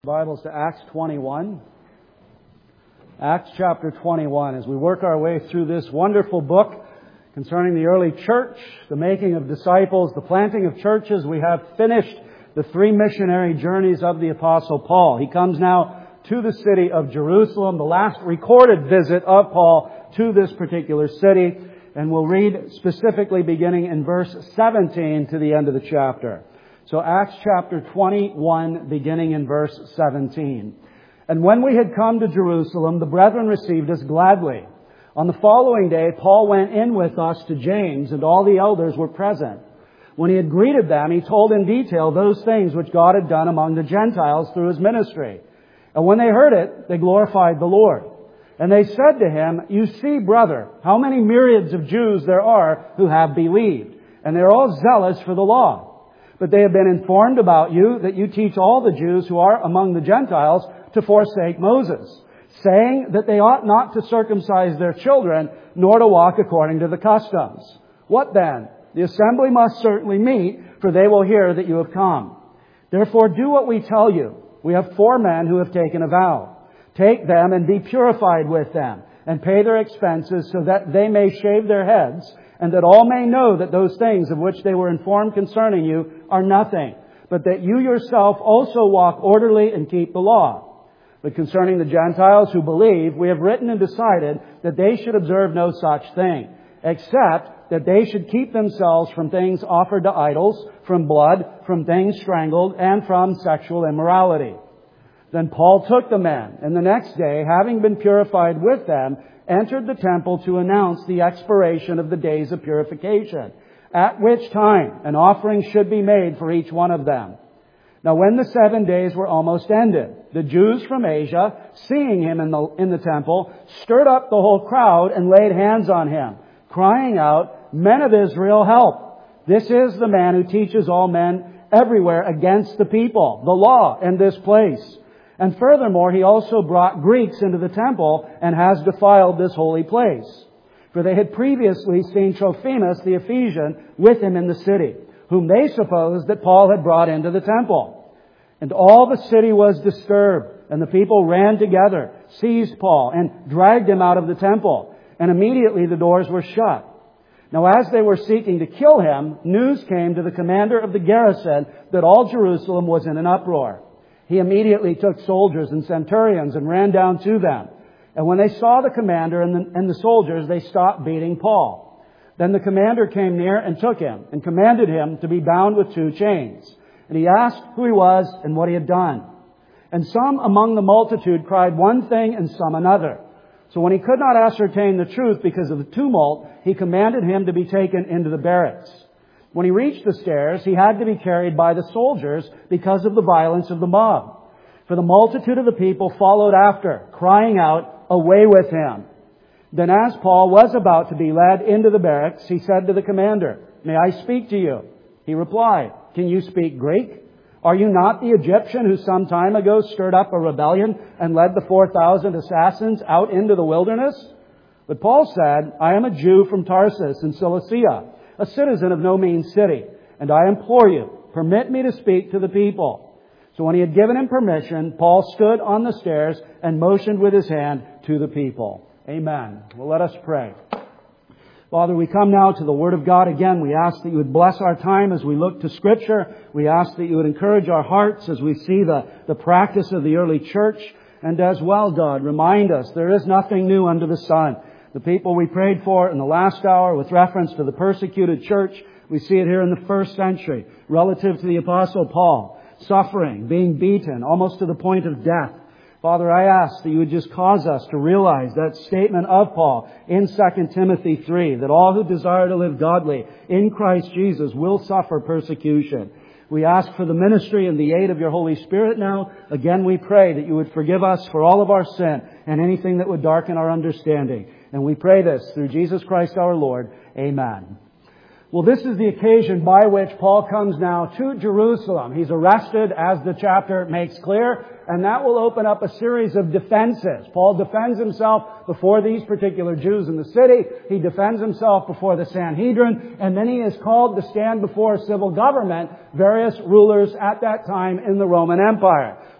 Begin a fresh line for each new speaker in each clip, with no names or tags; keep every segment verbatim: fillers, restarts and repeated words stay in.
Bibles to Acts twenty-one. Acts chapter twenty-one. As we work our way through this wonderful book concerning the early church, the making of disciples, the planting of churches, we have finished the three missionary journeys of the Apostle Paul. He comes now to the city of Jerusalem, the last recorded visit of Paul to this particular city. And we'll read specifically beginning in verse seventeen to the end of the chapter. So Acts chapter twenty-one, beginning in verse seventeen. And when we had come to Jerusalem, the brethren received us gladly. On the following day, Paul went in with us to James, and all the elders were present. When he had greeted them, he told in detail those things which God had done among the Gentiles through his ministry. And when they heard it, they glorified the Lord. And they said to him, "You see, brother, how many myriads of Jews there are who have believed, and they are all zealous for the law. But they have been informed about you that you teach all the Jews who are among the Gentiles to forsake Moses, saying that they ought not to circumcise their children, nor to walk according to the customs. What then? The assembly must certainly meet, for they will hear that you have come. Therefore do what we tell you. We have four men who have taken a vow. Take them and be purified with them, and pay their expenses so that they may shave their heads, and that all may know that those things of which they were informed concerning you are nothing, but that you yourself also walk orderly and keep the law. But concerning the Gentiles who believe, we have written and decided that they should observe no such thing, except that they should keep themselves from things offered to idols, from blood, from things strangled, and from sexual immorality." Then Paul took the men, and the next day, having been purified with them, entered the temple to announce the expiration of the days of purification, at which time an offering should be made for each one of them. Now when the seven days were almost ended, the Jews from Asia, seeing him in the, in the temple, stirred up the whole crowd and laid hands on him, crying out, "Men of Israel, help! This is the man who teaches all men everywhere against the people, the law, and this place. And furthermore, he also brought Greeks into the temple and has defiled this holy place." For they had previously seen Trophimus the Ephesian with him in the city, whom they supposed that Paul had brought into the temple. And all the city was disturbed, and the people ran together, seized Paul, and dragged him out of the temple. And immediately the doors were shut. Now as they were seeking to kill him, news came to the commander of the garrison that all Jerusalem was in an uproar. He immediately took soldiers and centurions and ran down to them. And when they saw the commander and the, and the soldiers, they stopped beating Paul. Then the commander came near and took him and commanded him to be bound with two chains. And he asked who he was and what he had done. And some among the multitude cried one thing and some another. So when he could not ascertain the truth because of the tumult, he commanded him to be taken into the barracks. When he reached the stairs, he had to be carried by the soldiers because of the violence of the mob. For the multitude of the people followed after, crying out, "Away with him!" Then as Paul was about to be led into the barracks, he said to the commander, "May I speak to you?" He replied, "Can you speak Greek? Are you not the Egyptian who some time ago stirred up a rebellion and led the four thousand assassins out into the wilderness?" But Paul said, "I am a Jew from Tarsus in Cilicia, a citizen of no mean city, and I implore you, permit me to speak to the people." So when he had given him permission, Paul stood on the stairs and motioned with his hand to the people. Amen. Well, let us pray. Father, we come now to the Word of God again. We ask that you would bless our time as we look to Scripture. We ask that you would encourage our hearts as we see the, the practice of the early church. And as well, God, remind us there is nothing new under the sun. The people we prayed for in the last hour with reference to the persecuted church, we see it here in the first century, relative to the Apostle Paul, suffering, being beaten, almost to the point of death. Father, I ask that you would just cause us to realize that statement of Paul in Second Timothy three, that all who desire to live godly in Christ Jesus will suffer persecution. We ask for the ministry and the aid of your Holy Spirit now. Again, we pray that you would forgive us for all of our sin and anything that would darken our understanding. And we pray this through Jesus Christ our Lord. Amen. Well, this is the occasion by which Paul comes now to Jerusalem. He's arrested, as the chapter makes clear, and that will open up a series of defenses. Paul defends himself before these particular Jews in the city. He defends himself before the Sanhedrin, and then he is called to stand before civil government, various rulers at that time in the Roman Empire.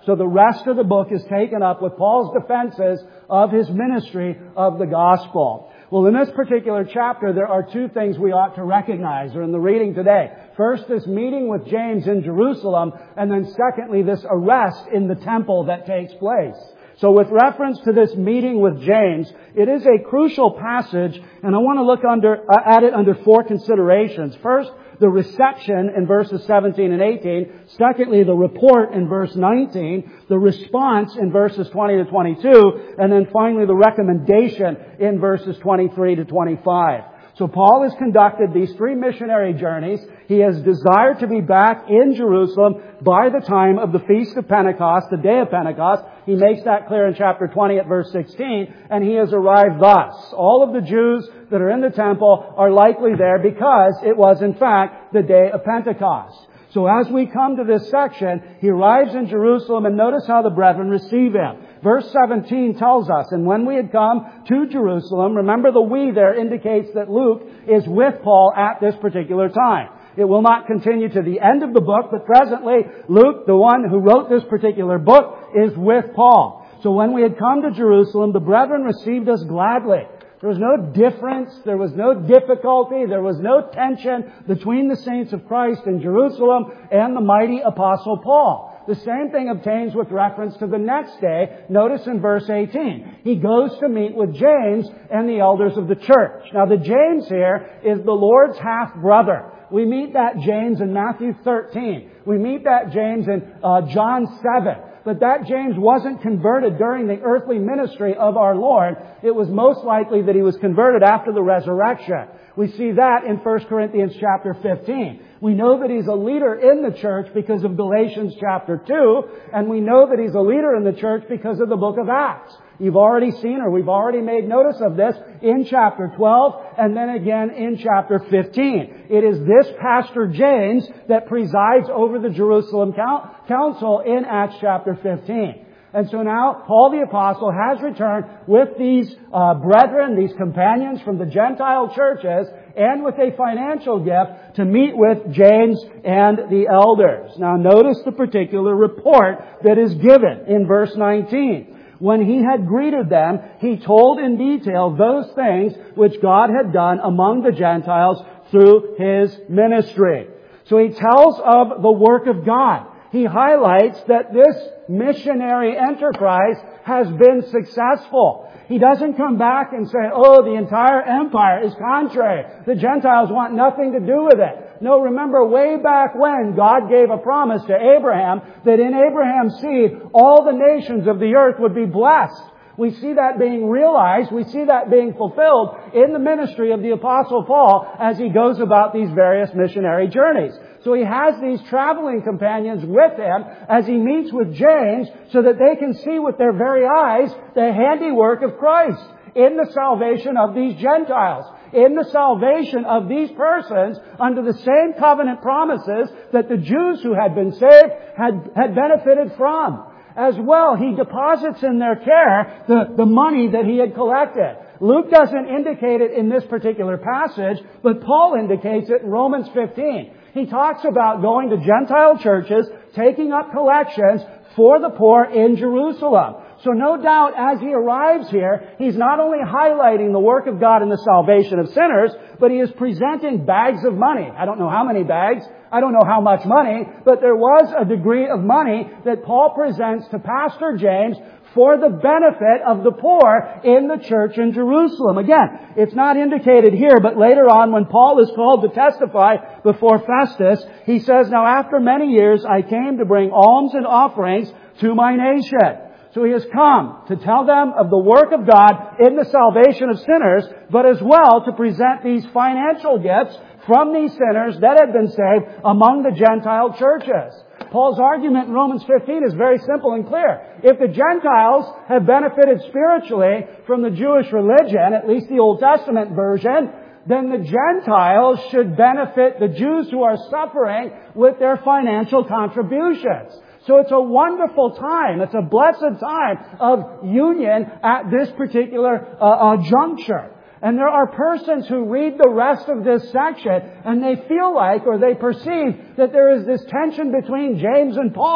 So the rest of the book is taken up with Paul's defenses of his ministry of the gospel. Well, in this particular chapter, there are two things we ought to recognize, or in the reading today. First, this meeting with James in Jerusalem, and then secondly, this arrest in the temple that takes place. So with reference to this meeting with James, it is a crucial passage, and I want to look under, uh, at it under four considerations. First, the reception in verses seventeen and eighteen. Secondly, the report in verse nineteen. The response in verses twenty to twenty-two. And then finally, the recommendation in verses twenty-three to twenty-five. So Paul has conducted these three missionary journeys. He has desired to be back in Jerusalem by the time of the Feast of Pentecost, the day of Pentecost. He makes that clear in chapter twenty at verse sixteen. And he has arrived thus. All of the Jews that are in the temple are likely there because it was in fact the day of Pentecost. So as we come to this section, he arrives in Jerusalem, and notice how the brethren receive him. Verse seventeen tells us, and when we had come to Jerusalem, remember the we there indicates that Luke is with Paul at this particular time. It will not continue to the end of the book, but presently Luke, the one who wrote this particular book, is with Paul. So when we had come to Jerusalem, the brethren received us gladly. There was no difference, there was no difficulty, there was no tension between the saints of Christ in Jerusalem and the mighty Apostle Paul. The same thing obtains with reference to the next day. Notice in verse eighteen. He goes to meet with James and the elders of the church. Now the James here is the Lord's half-brother. We meet that James in Matthew thirteen. We meet that James in uh, John seven. But that James wasn't converted during the earthly ministry of our Lord. It was most likely that he was converted after the resurrection. We see that in First Corinthians chapter fifteen. We know that he's a leader in the church because of Galatians chapter two, and we know that he's a leader in the church because of the book of Acts. You've already seen, or we've already made notice of this in chapter twelve, and then again in chapter fifteen. It is this Pastor James that presides over the Jerusalem Council in Acts chapter fifteen. And so now Paul the Apostle has returned with these uh, brethren, these companions from the Gentile churches, and with a financial gift to meet with James and the elders. Now notice the particular report that is given in verse nineteen. When he had greeted them, he told in detail those things which God had done among the Gentiles through his ministry. So he tells of the work of God. He highlights that this missionary enterprise has been successful. He doesn't come back and say, oh, the entire empire is contrary. The Gentiles want nothing to do with it. No, remember way back when God gave a promise to Abraham that in Abraham's seed all the nations of the earth would be blessed. We see that being realized. We see that being fulfilled in the ministry of the Apostle Paul as he goes about these various missionary journeys. So he has these traveling companions with him as he meets with James so that they can see with their very eyes the handiwork of Christ in the salvation of these Gentiles, in the salvation of these persons under the same covenant promises that the Jews who had been saved had, had benefited from. As well, he deposits in their care the, the money that he had collected. Luke doesn't indicate it in this particular passage, but Paul indicates it in Romans fifteen. He talks about going to Gentile churches, taking up collections for the poor in Jerusalem. So no doubt as he arrives here, he's not only highlighting the work of God in the salvation of sinners, but he is presenting bags of money. I don't know how many bags. I don't know how much money, but there was a degree of money that Paul presents to Pastor James for the benefit of the poor in the church in Jerusalem. Again, it's not indicated here, but later on when Paul is called to testify before Festus, he says, now after many years I came to bring alms and offerings to my nation. So he has come to tell them of the work of God in the salvation of sinners, but as well to present these financial gifts from these sinners that had been saved among the Gentile churches. Paul's argument in Romans fifteen is very simple and clear. If the Gentiles have benefited spiritually from the Jewish religion, at least the Old Testament version, then the Gentiles should benefit the Jews who are suffering with their financial contributions. So it's a wonderful time. It's a blessed time of union at this particular uh, uh, juncture. And there are persons who read the rest of this section and they feel like, or they perceive, that there is this tension between James and Paul.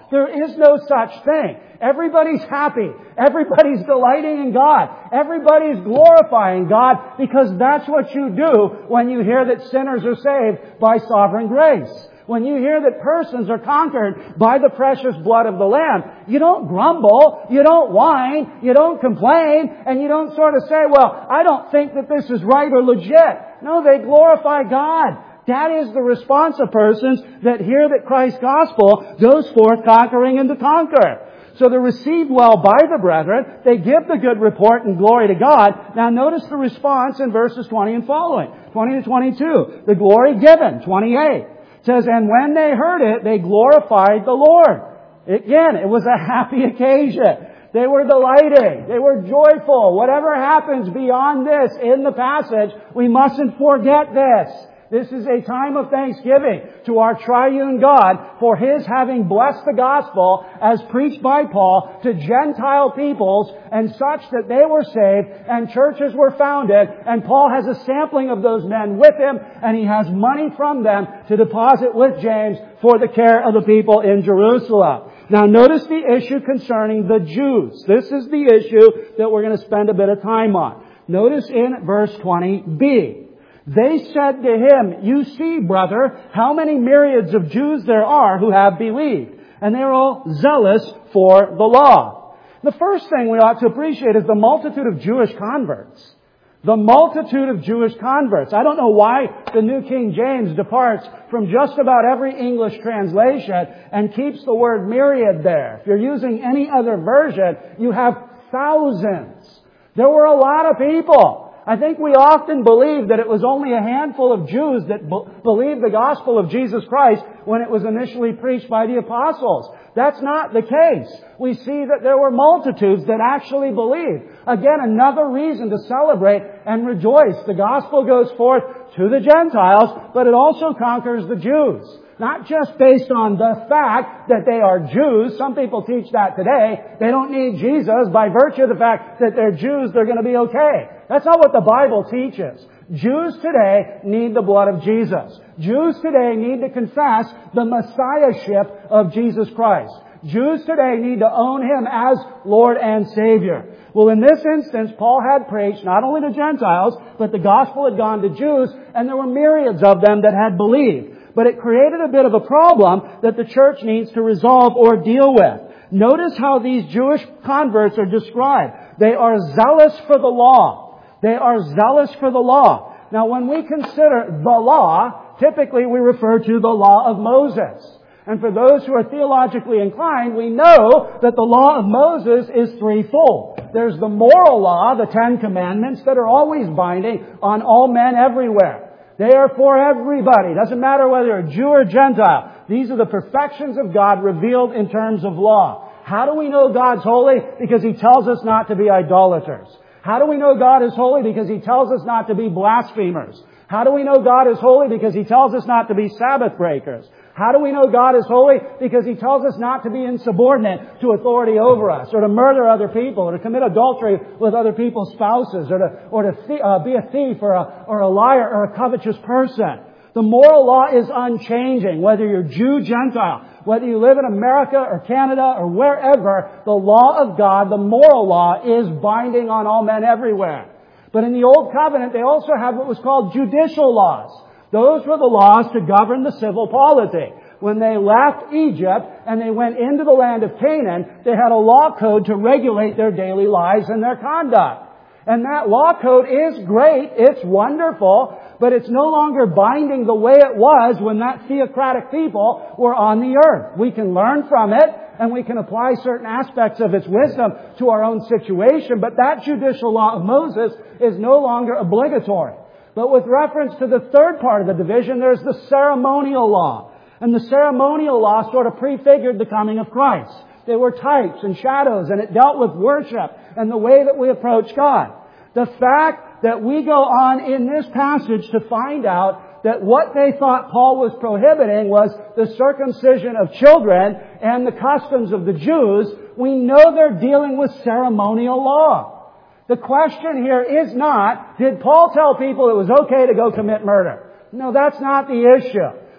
There is no such thing. Everybody's happy. Everybody's delighting in God. Everybody's glorifying God because that's what you do when you hear that sinners are saved by sovereign grace. When you hear that persons are conquered by the precious blood of the Lamb, you don't grumble, you don't whine, you don't complain, and you don't sort of say, well, I don't think that this is right or legit. No, they glorify God. That is the response of persons that hear that Christ's gospel goes forth conquering and to conquer. So they're received well by the brethren. They give the good report and glory to God. Now notice the response in verses twenty and following. twenty to twenty-two. The glory given. twenty-eight. It says, and when they heard it, they glorified the Lord. Again, it was a happy occasion. They were delighted. They were joyful. Whatever happens beyond this in the passage, we mustn't forget this. This is a time of thanksgiving to our triune God for His having blessed the gospel as preached by Paul to Gentile peoples and such that they were saved and churches were founded, and Paul has a sampling of those men with him and he has money from them to deposit with James for the care of the people in Jerusalem. Now notice the issue concerning the Jews. This is the issue that we're going to spend a bit of time on. Notice in verse twenty b. They said to him, you see, brother, how many myriads of Jews there are who have believed, and they're all zealous for the law. The first thing we ought to appreciate is the multitude of Jewish converts. The multitude of Jewish converts. I don't know why the New King James departs from just about every English translation and keeps the word myriad there. If you're using any other version, you have thousands. There were a lot of people. I think we often believe that it was only a handful of Jews that be- believed the gospel of Jesus Christ when it was initially preached by the apostles. That's not the case. We see that there were multitudes that actually believed. Again, another reason to celebrate and rejoice. The gospel goes forth to the Gentiles, but it also conquers the Jews. Not just based on the fact that they are Jews. Some people teach that today. They don't need Jesus. By virtue of the fact that they're Jews, they're going to be okay. That's not what the Bible teaches. Jews today need the blood of Jesus. Jews today need to confess the Messiahship of Jesus Christ. Jews today need to own Him as Lord and Savior. Well, in this instance, Paul had preached not only to Gentiles, but the gospel had gone to Jews, and there were myriads of them that had believed. But it created a bit of a problem that the church needs to resolve or deal with. Notice how these Jewish converts are described. They are zealous for the law. They are zealous for the law. Now, when we consider the law, typically we refer to the law of Moses. And for those who are theologically inclined, we know that the law of Moses is threefold. There's the moral law, the Ten Commandments, that are always binding on all men everywhere. They are for everybody. Doesn't matter whether you're a Jew or Gentile. These are the perfections of God revealed in terms of law. How do we know God's holy? Because He tells us not to be idolaters. How do we know God is holy? Because He tells us not to be blasphemers. How do we know God is holy? Because He tells us not to be Sabbath breakers. How do we know God is holy? Because He tells us not to be insubordinate to authority over us, or to murder other people, or to commit adultery with other people's spouses, or to, or to th- uh, be a thief, or a, or a liar, or a covetous person. The moral law is unchanging, whether you're Jew, Gentile, whether you live in America or Canada or wherever. The law of God, the moral law, is binding on all men everywhere. But in the Old Covenant, they also have what was called judicial laws. Those were the laws to govern the civil polity. When they left Egypt and they went into the land of Canaan, they had a law code to regulate their daily lives and their conduct. And that law code is great, it's wonderful, but it's no longer binding the way it was when that theocratic people were on the earth. We can learn from it, and we can apply certain aspects of its wisdom to our own situation, but that judicial law of Moses is no longer obligatory. But with reference to the third part of the division, there's the ceremonial law. And the ceremonial law sort of prefigured the coming of Christ. They were types and shadows, and it dealt with worship and the way that we approach God. The fact that we go on in this passage to find out that what they thought Paul was prohibiting was the circumcision of children and the customs of the Jews, we know they're dealing with ceremonial law. The question here is not, did Paul tell people it was okay to go commit murder? No, that's not the issue.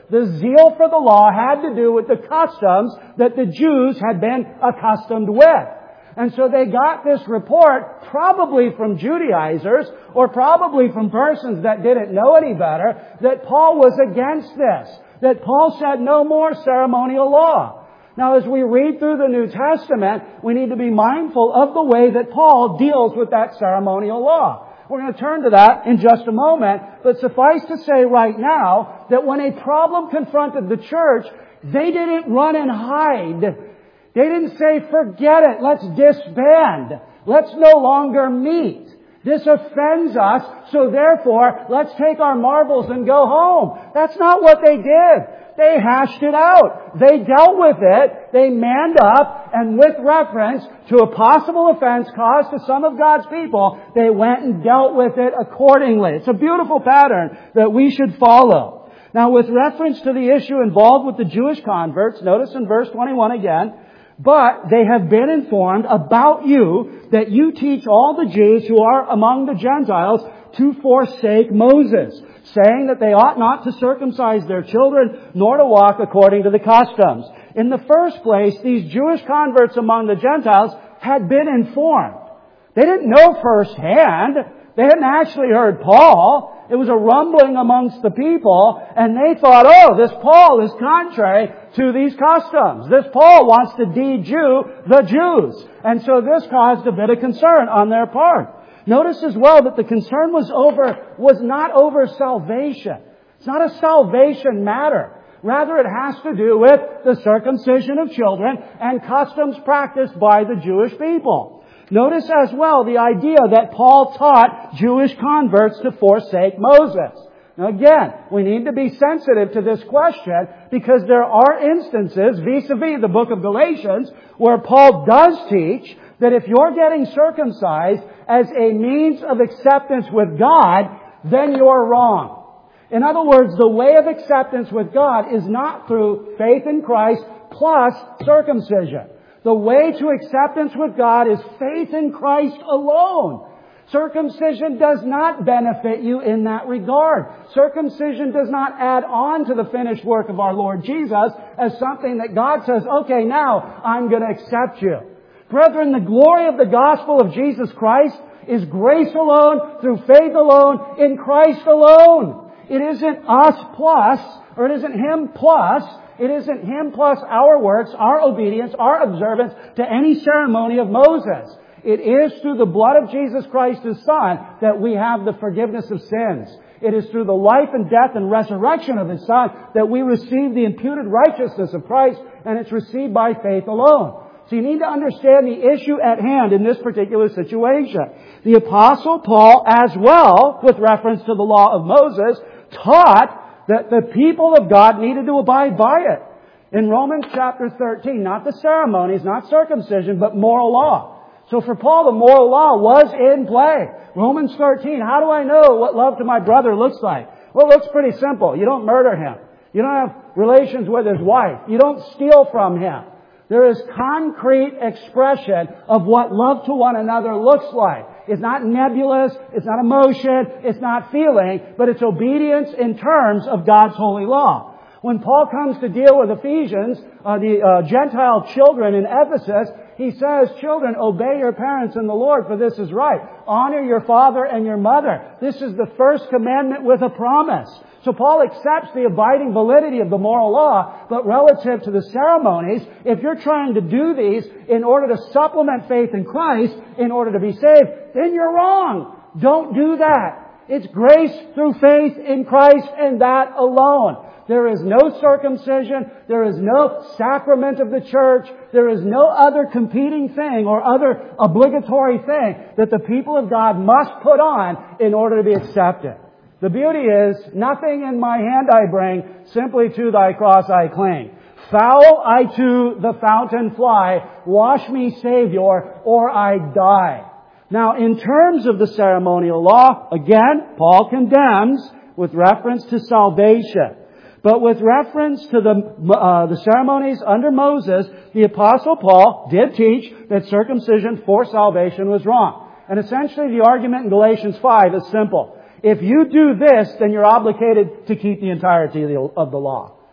The zeal for the law had to do with the customs that the Jews had been accustomed with. And so they got this report probably from Judaizers or probably from persons that didn't know any better that Paul was against this. That Paul said no more ceremonial law. Now, as we read through the New Testament, we need to be mindful of the way that Paul deals with that ceremonial law. We're going to turn to that in just a moment, but suffice to say right now that when a problem confronted the church, they didn't run and hide. They didn't say, forget it, let's disband. Let's no longer meet. This offends us, so therefore, let's take our marbles and go home. That's not what they did. They hashed it out. They dealt with it. They manned up, and with reference to a possible offense caused to some of God's people, they went and dealt with it accordingly. It's a beautiful pattern that we should follow. Now, with reference to the issue involved with the Jewish converts, notice in verse twenty-one again, but they have been informed about you that you teach all the Jews who are among the Gentiles to forsake Moses, saying that they ought not to circumcise their children, nor to walk according to the customs. In the first place, these Jewish converts among the Gentiles had been informed. They didn't know firsthand. They hadn't actually heard Paul. It was a rumbling amongst the people, and they thought, oh, this Paul is contrary to these customs. This Paul wants to de-Jew the Jews. And so this caused a bit of concern on their part. Notice as well that the concern was over, was not over salvation. It's not a salvation matter. Rather, it has to do with the circumcision of children and customs practiced by the Jewish people. Notice as well the idea that Paul taught Jewish converts to forsake Moses. Now again, we need to be sensitive to this question because there are instances, vis-a-vis the book of Galatians, where Paul does teach that if you're getting circumcised as a means of acceptance with God, then you're wrong. In other words, the way of acceptance with God is not through faith in Christ plus circumcision. The way to acceptance with God is faith in Christ alone. Circumcision does not benefit you in that regard. Circumcision does not add on to the finished work of our Lord Jesus as something that God says, okay, now I'm going to accept you. Brethren, the glory of the gospel of Jesus Christ is grace alone, through faith alone, in Christ alone. It isn't us plus, or it isn't Him plus. It isn't Him plus our works, our obedience, our observance to any ceremony of Moses. It is through the blood of Jesus Christ, His Son, that we have the forgiveness of sins. It is through the life and death and resurrection of His Son that we receive the imputed righteousness of Christ, and it's received by faith alone. So you need to understand the issue at hand in this particular situation. The Apostle Paul, as well, with reference to the law of Moses, taught that the people of God needed to abide by it. In Romans chapter thirteen, not the ceremonies, not circumcision, but moral law. So for Paul, the moral law was in play. Romans thirteen, how do I know what love to my brother looks like? Well, it looks pretty simple. You don't murder him. You don't have relations with his wife. You don't steal from him. There is concrete expression of what love to one another looks like. It's not nebulous, it's not emotion, it's not feeling, but it's obedience in terms of God's holy law. When Paul comes to deal with Ephesians, uh, the uh, Gentile children in Ephesus, he says, children, obey your parents in the Lord, for this is right. Honor your father and your mother. This is the first commandment with a promise. So Paul accepts the abiding validity of the moral law, but relative to the ceremonies, if you're trying to do these in order to supplement faith in Christ, in order to be saved, then you're wrong. Don't do that. It's grace through faith in Christ and that alone. There is no circumcision. There is no sacrament of the church. There is no other competing thing or other obligatory thing that the people of God must put on in order to be accepted. The beauty is, nothing in my hand I bring, simply to thy cross I cling. Foul I to the fountain fly, wash me, Savior, or I die. Now, in terms of the ceremonial law, again, Paul condemns with reference to salvation. But with reference to the uh, the ceremonies under Moses, the Apostle Paul did teach that circumcision for salvation was wrong. And essentially the argument in Galatians five is simple. If you do this, then you're obligated to keep the entirety of the, of the law.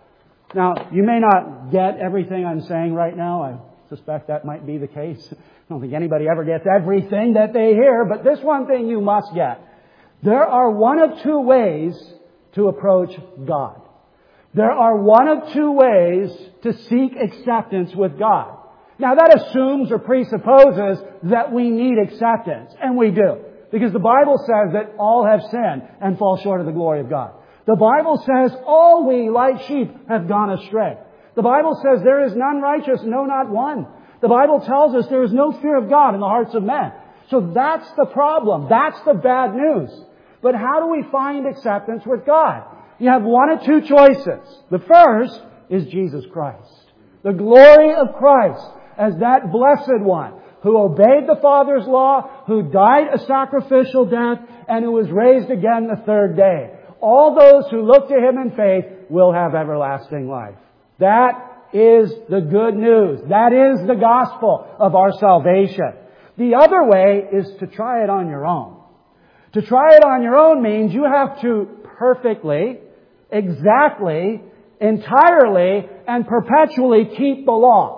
Now, you may not get everything I'm saying right now. I suspect that might be the case. I don't think anybody ever gets everything that they hear, but this one thing you must get. There are one of two ways to approach God. There are one of two ways to seek acceptance with God. Now that assumes or presupposes that we need acceptance, and we do. Because the Bible says that all have sinned and fall short of the glory of God. The Bible says all we like sheep have gone astray. The Bible says there is none righteous, no, not one. The Bible tells us there is no fear of God in the hearts of men. So that's the problem. That's the bad news. But how do we find acceptance with God? You have one of two choices. The first is Jesus Christ. The glory of Christ as that blessed one who obeyed the Father's law, who died a sacrificial death, and who was raised again the third day. All those who look to Him in faith will have everlasting life. That is the good news. That is the gospel of our salvation. The other way is to try it on your own. To try it on your own means you have to perfectly, exactly, entirely, and perpetually keep the law.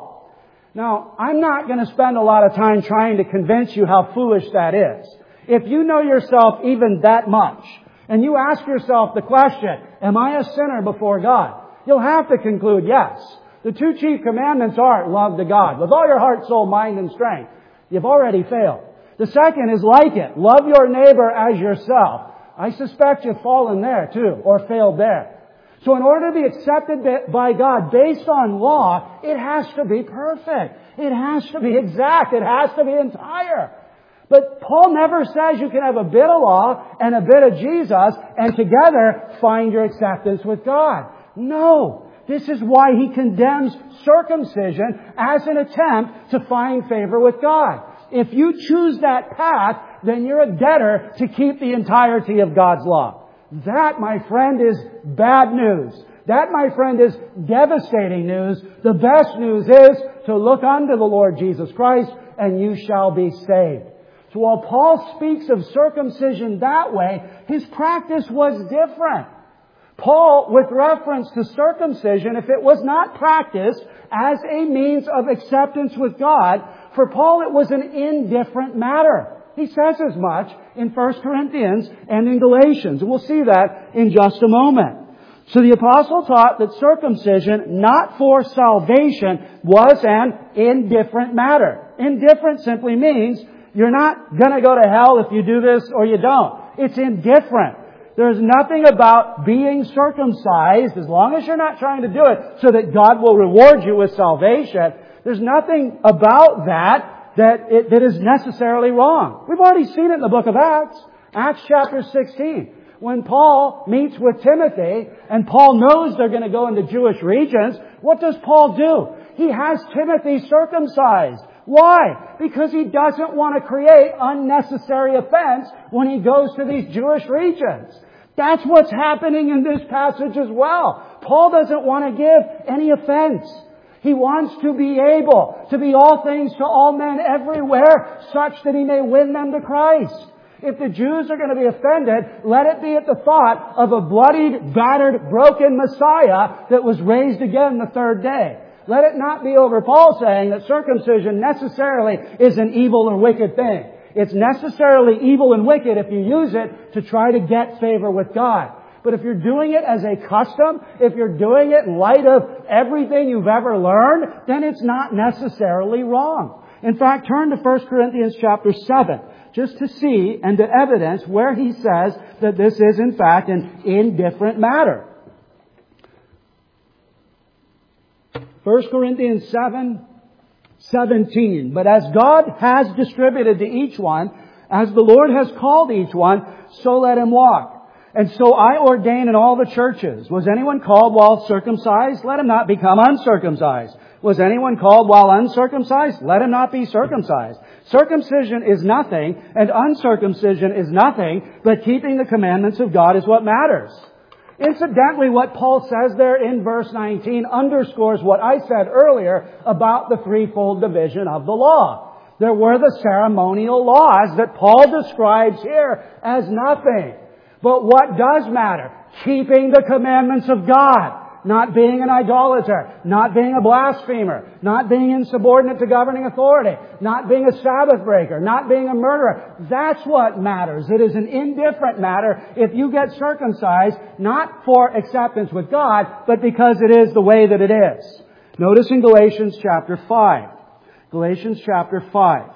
Now, I'm not going to spend a lot of time trying to convince you how foolish that is. If you know yourself even that much, and you ask yourself the question, am I a sinner before God? You'll have to conclude yes. The two chief commandments are love to God with all your heart, soul, mind, and strength. You've already failed. The second is like it. Love your neighbor as yourself. I suspect you've fallen there too, or failed there. So in order to be accepted by God based on law, it has to be perfect. It has to be exact. It has to be entire. But Paul never says you can have a bit of law and a bit of Jesus and together find your acceptance with God. No. This is why he condemns circumcision as an attempt to find favor with God. If you choose that path, then you're a debtor to keep the entirety of God's law. That, my friend, is bad news. That, my friend, is devastating news. The best news is to look unto the Lord Jesus Christ and you shall be saved. So while Paul speaks of circumcision that way, his practice was different. Paul, with reference to circumcision, if it was not practiced as a means of acceptance with God, for Paul it was an indifferent matter. He says as much in First Corinthians and in Galatians. And we'll see that in just a moment. So the apostle taught that circumcision, not for salvation, was an indifferent matter. Indifferent simply means you're not going to go to hell if you do this or you don't. It's indifferent. There's nothing about being circumcised, as long as you're not trying to do it so that God will reward you with salvation. There's nothing about that that it, that is necessarily wrong. We've already seen it in the book of Acts. Acts chapter sixteen. When Paul meets with Timothy, and Paul knows they're going to go into Jewish regions, what does Paul do? He has Timothy circumcised. Why? Because he doesn't want to create unnecessary offense when he goes to these Jewish regions. That's what's happening in this passage as well. Paul doesn't want to give any offense. He wants to be able to be all things to all men everywhere, such that he may win them to Christ. If the Jews are going to be offended, let it be at the thought of a bloodied, battered, broken Messiah that was raised again the third day. Let it not be over Paul saying that circumcision necessarily is an evil or wicked thing. It's necessarily evil and wicked if you use it to try to get favor with God. But if you're doing it as a custom, if you're doing it in light of everything you've ever learned, then it's not necessarily wrong. In fact, turn to First Corinthians chapter seven, just to see and to evidence where he says that this is in fact an indifferent matter. First Corinthians seven, seventeen. But as God has distributed to each one, as the Lord has called each one, so let him walk. And so I ordain in all the churches. Was anyone called while circumcised? Let him not become uncircumcised. Was anyone called while uncircumcised? Let him not be circumcised. Circumcision is nothing, and uncircumcision is nothing, but keeping the commandments of God is what matters. Incidentally, what Paul says there in verse nineteen underscores what I said earlier about the threefold division of the law. There were the ceremonial laws that Paul describes here as nothing. But what does matter? Keeping the commandments of God. not being an idolater, not being a blasphemer, not being insubordinate to governing authority, not being a Sabbath breaker, not being a murderer. That's what matters. It is an indifferent matter if you get circumcised, not for acceptance with God, but because it is the way that it is. Notice in Galatians chapter five. Galatians chapter five.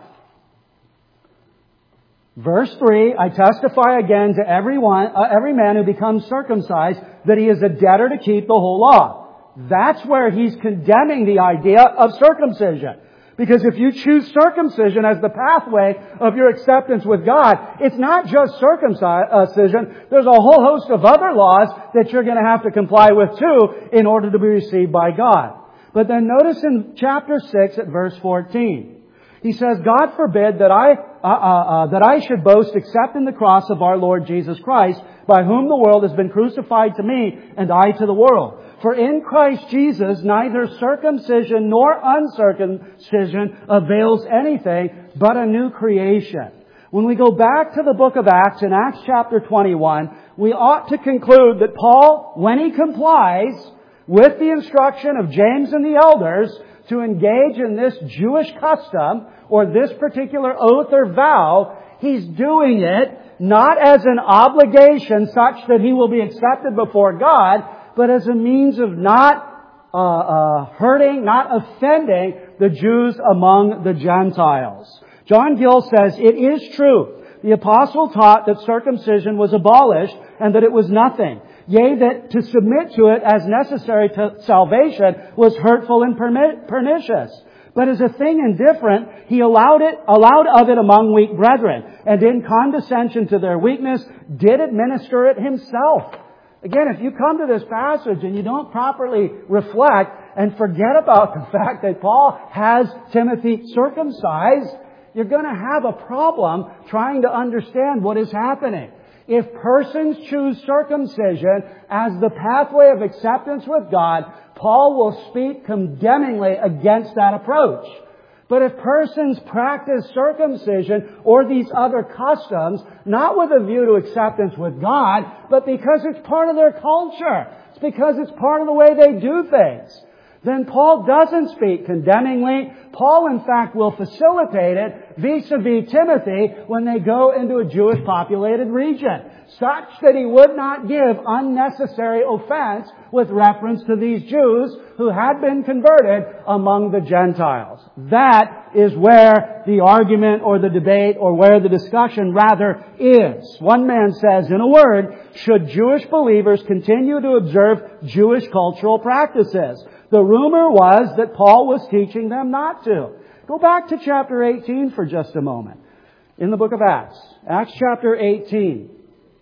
Verse three, I testify again to everyone, uh, every man who becomes circumcised that he is a debtor to keep the whole law. That's where he's condemning the idea of circumcision. Because if you choose circumcision as the pathway of your acceptance with God, it's not just circumcision. There's a whole host of other laws that you're going to have to comply with too in order to be received by God. But then notice in chapter six at verse fourteen. He says, God forbid that I, uh, uh, uh, that I should boast except in the cross of our Lord Jesus Christ, by whom the world has been crucified to me and I to the world. For in Christ Jesus neither circumcision nor uncircumcision avails anything, but a new creation. When we go back to the book of Acts, in Acts chapter twenty-one, we ought to conclude that Paul, when he complies with the instruction of James and the elders, to engage in this Jewish custom or this particular oath or vow, he's doing it not as an obligation such that he will be accepted before God, but as a means of not uh, uh, hurting, not offending the Jews among the Gentiles. John Gill says, it is true. The apostle taught that circumcision was abolished and that it was nothing. Yea, that to submit to it as necessary to salvation was hurtful and pernicious. But as a thing indifferent, he allowed it, allowed of it among weak brethren, and in condescension to their weakness, did administer it himself. Again, if you come to this passage and you don't properly reflect and forget about the fact that Paul has Timothy circumcised, you're going to have a problem trying to understand what is happening. If persons choose circumcision as the pathway of acceptance with God, Paul will speak condemningly against that approach. But if persons practice circumcision or these other customs, not with a view to acceptance with God, but because it's part of their culture, it's because it's part of the way they do things, then Paul doesn't speak condemningly. Paul, in fact, will facilitate it vis-a-vis Timothy when they go into a Jewish populated region, such that he would not give unnecessary offense with reference to these Jews who had been converted among the Gentiles. That is where the argument or the debate or where the discussion rather is. One man says, in a word, should Jewish believers continue to observe Jewish cultural practices? The rumor was that Paul was teaching them not to. Go back to chapter eighteen for just a moment. In the book of Acts. Acts chapter eighteen.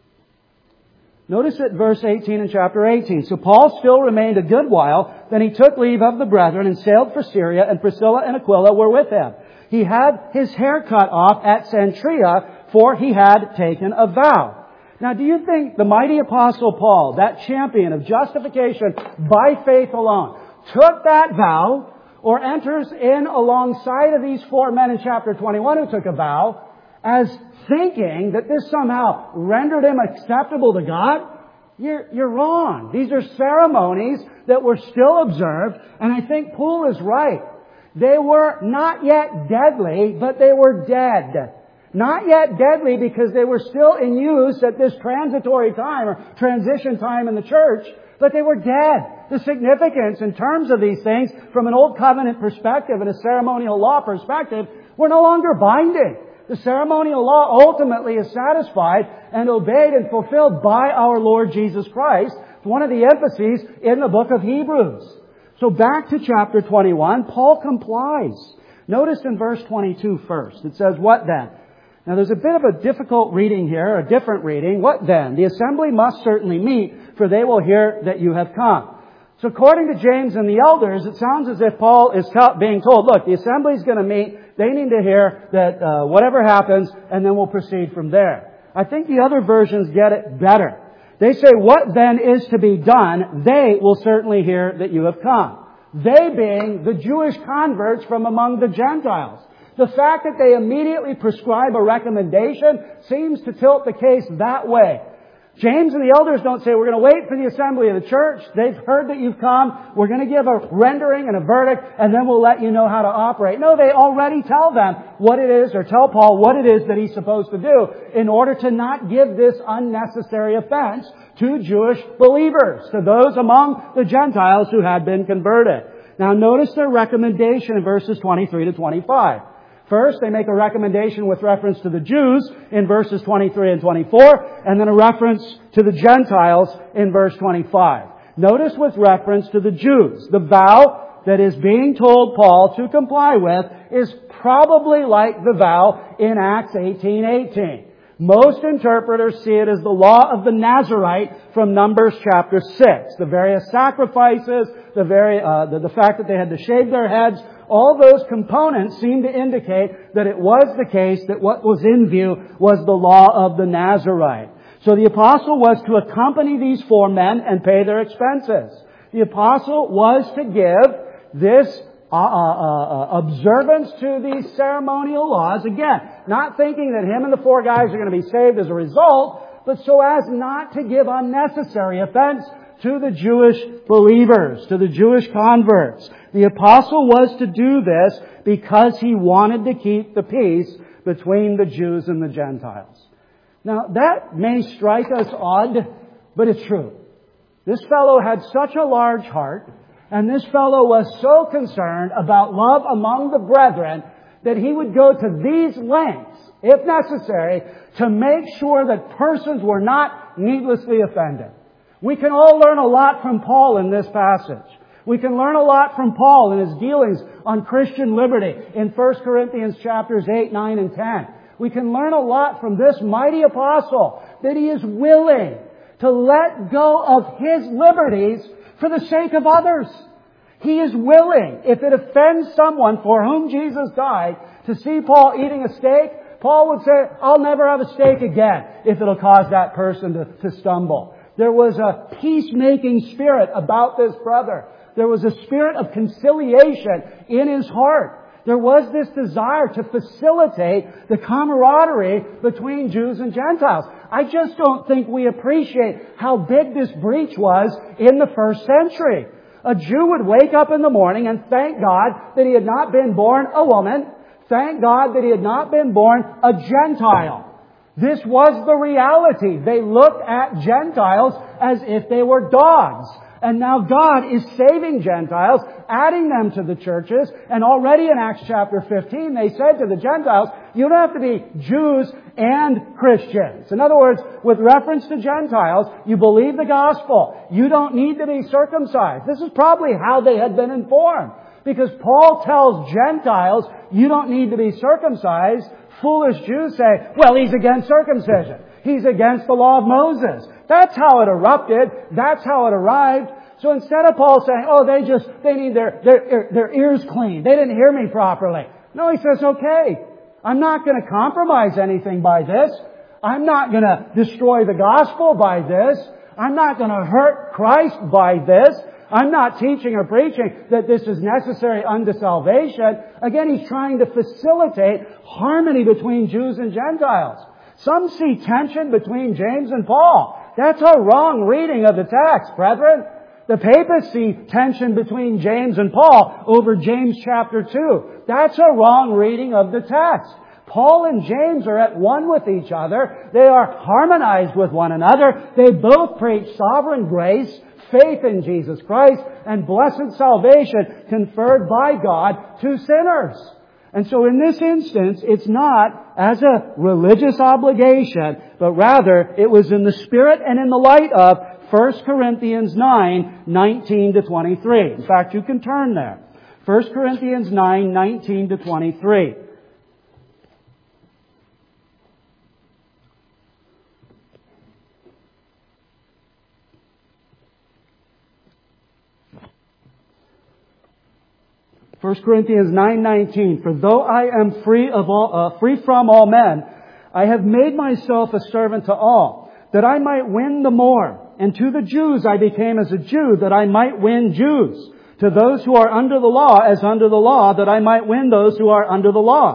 Notice at verse eighteen in chapter eighteen. So Paul still remained a good while. Then he took leave of the brethren and sailed for Syria, and Priscilla and Aquila were with him. He had his hair cut off at Cenchrea, for he had taken a vow. Now, do you think the mighty apostle Paul, that champion of justification by faith alone, took that vow, or enters in alongside of these four men in chapter twenty-one who took a vow, as thinking that this somehow rendered him acceptable to God? You're, you're wrong. These are ceremonies that were still observed, and I think Paul is right. They were not yet deadly, but they were dead. Not yet deadly because they were still in use at this transitory time or transition time in the church, but they were dead. The significance in terms of these things from an Old Covenant perspective and a ceremonial law perspective were no longer binding. The ceremonial law ultimately is satisfied and obeyed and fulfilled by our Lord Jesus Christ. It's one of the emphases in the book of Hebrews. So back to chapter twenty-one, Paul complies. Notice in verse twenty-two first. It says, what then? Now there's a bit of a difficult reading here, a different reading. What then? The assembly must certainly meet, for they will hear that you have come. So according to James and the elders, it sounds as if Paul is being told, look, the assembly is going to meet. They need to hear that uh, whatever happens, and then we'll proceed from there. I think the other versions get it better. They say, what then is to be done? They will certainly hear that you have come. They being the Jewish converts from among the Gentiles. The fact that they immediately prescribe a recommendation seems to tilt the case that way. James and the elders don't say, we're going to wait for the assembly of the church. They've heard that you've come. We're going to give a rendering and a verdict, and then we'll let you know how to operate. No, they already tell them what it is, or tell Paul what it is that he's supposed to do in order to not give this unnecessary offense to Jewish believers, to those among the Gentiles who had been converted. Now notice their recommendation in verses twenty-three to twenty-five. First, they make a recommendation with reference to the Jews in verses twenty-three and twenty-four, and then a reference to the Gentiles in verse twenty-five. Notice with reference to the Jews, the vow that is being told Paul to comply with is probably like the vow in Acts eighteen eighteen. Most interpreters see it as the law of the Nazirite from Numbers chapter six. The various sacrifices, the very uh, the, the fact that they had to shave their heads, all those components seem to indicate that it was the case that what was in view was the law of the Nazirite. So the apostle was to accompany these four men and pay their expenses. The apostle was to give this Uh, uh, uh, observance to these ceremonial laws. Again, not thinking that him and the four guys are going to be saved as a result, but so as not to give unnecessary offense to the Jewish believers, to the Jewish converts. The apostle was to do this because he wanted to keep the peace between the Jews and the Gentiles. Now, that may strike us odd, but it's true. This fellow had such a large heart, and this fellow was so concerned about love among the brethren that he would go to these lengths, if necessary, to make sure that persons were not needlessly offended. We can all learn a lot from Paul in this passage. We can learn a lot from Paul in his dealings on Christian liberty in First Corinthians chapters eight, nine, and ten. We can learn a lot from this mighty apostle that he is willing to let go of his liberties for the sake of others. He is willing, if it offends someone for whom Jesus died, to see Paul eating a steak. Paul would say, I'll never have a steak again if it'll cause that person to, to stumble. There was a peacemaking spirit about this brother. There was a spirit of conciliation in his heart. There was this desire to facilitate the camaraderie between Jews and Gentiles. I just don't think we appreciate how big this breach was in the first century. A Jew would wake up in the morning and thank God that he had not been born a woman. Thank God that he had not been born a Gentile. This was the reality. They looked at Gentiles as if they were dogs. And now God is saving Gentiles, adding them to the churches. And already in Acts chapter fifteen, they said to the Gentiles, you don't have to be Jews and Christians. In other words, with reference to Gentiles, you believe the gospel. You don't need to be circumcised. This is probably how they had been informed. Because Paul tells Gentiles, you don't need to be circumcised. Foolish Jews say, well, he's against circumcision. He's against the law of Moses. That's how it erupted. That's how it arrived. So instead of Paul saying, oh, they just, they need their, their, their ears cleaned. They didn't hear me properly. No, he says, okay, I'm not going to compromise anything by this. I'm not going to destroy the gospel by this. I'm not going to hurt Christ by this. I'm not teaching or preaching that this is necessary unto salvation. Again, he's trying to facilitate harmony between Jews and Gentiles. Some see tension between James and Paul. That's a wrong reading of the text, brethren. The papists see tension between James and Paul over James chapter two. That's a wrong reading of the text. Paul and James are at one with each other. They are harmonized with one another. They both preach sovereign grace, faith in Jesus Christ, and blessed salvation conferred by God to sinners. And so in this instance, it's not as a religious obligation, but rather it was in the spirit and in the light of First Corinthians nine, nineteen to twenty-three. In fact, you can turn there. First Corinthians nine, nineteen to twenty-three. First Corinthians nine nineteen. For though I am free of all, uh, free from all men, I have made myself a servant to all, that I might win the more. And to the Jews I became as a Jew, that I might win Jews. To those who are under the law, as under the law, that I might win those who are under the law.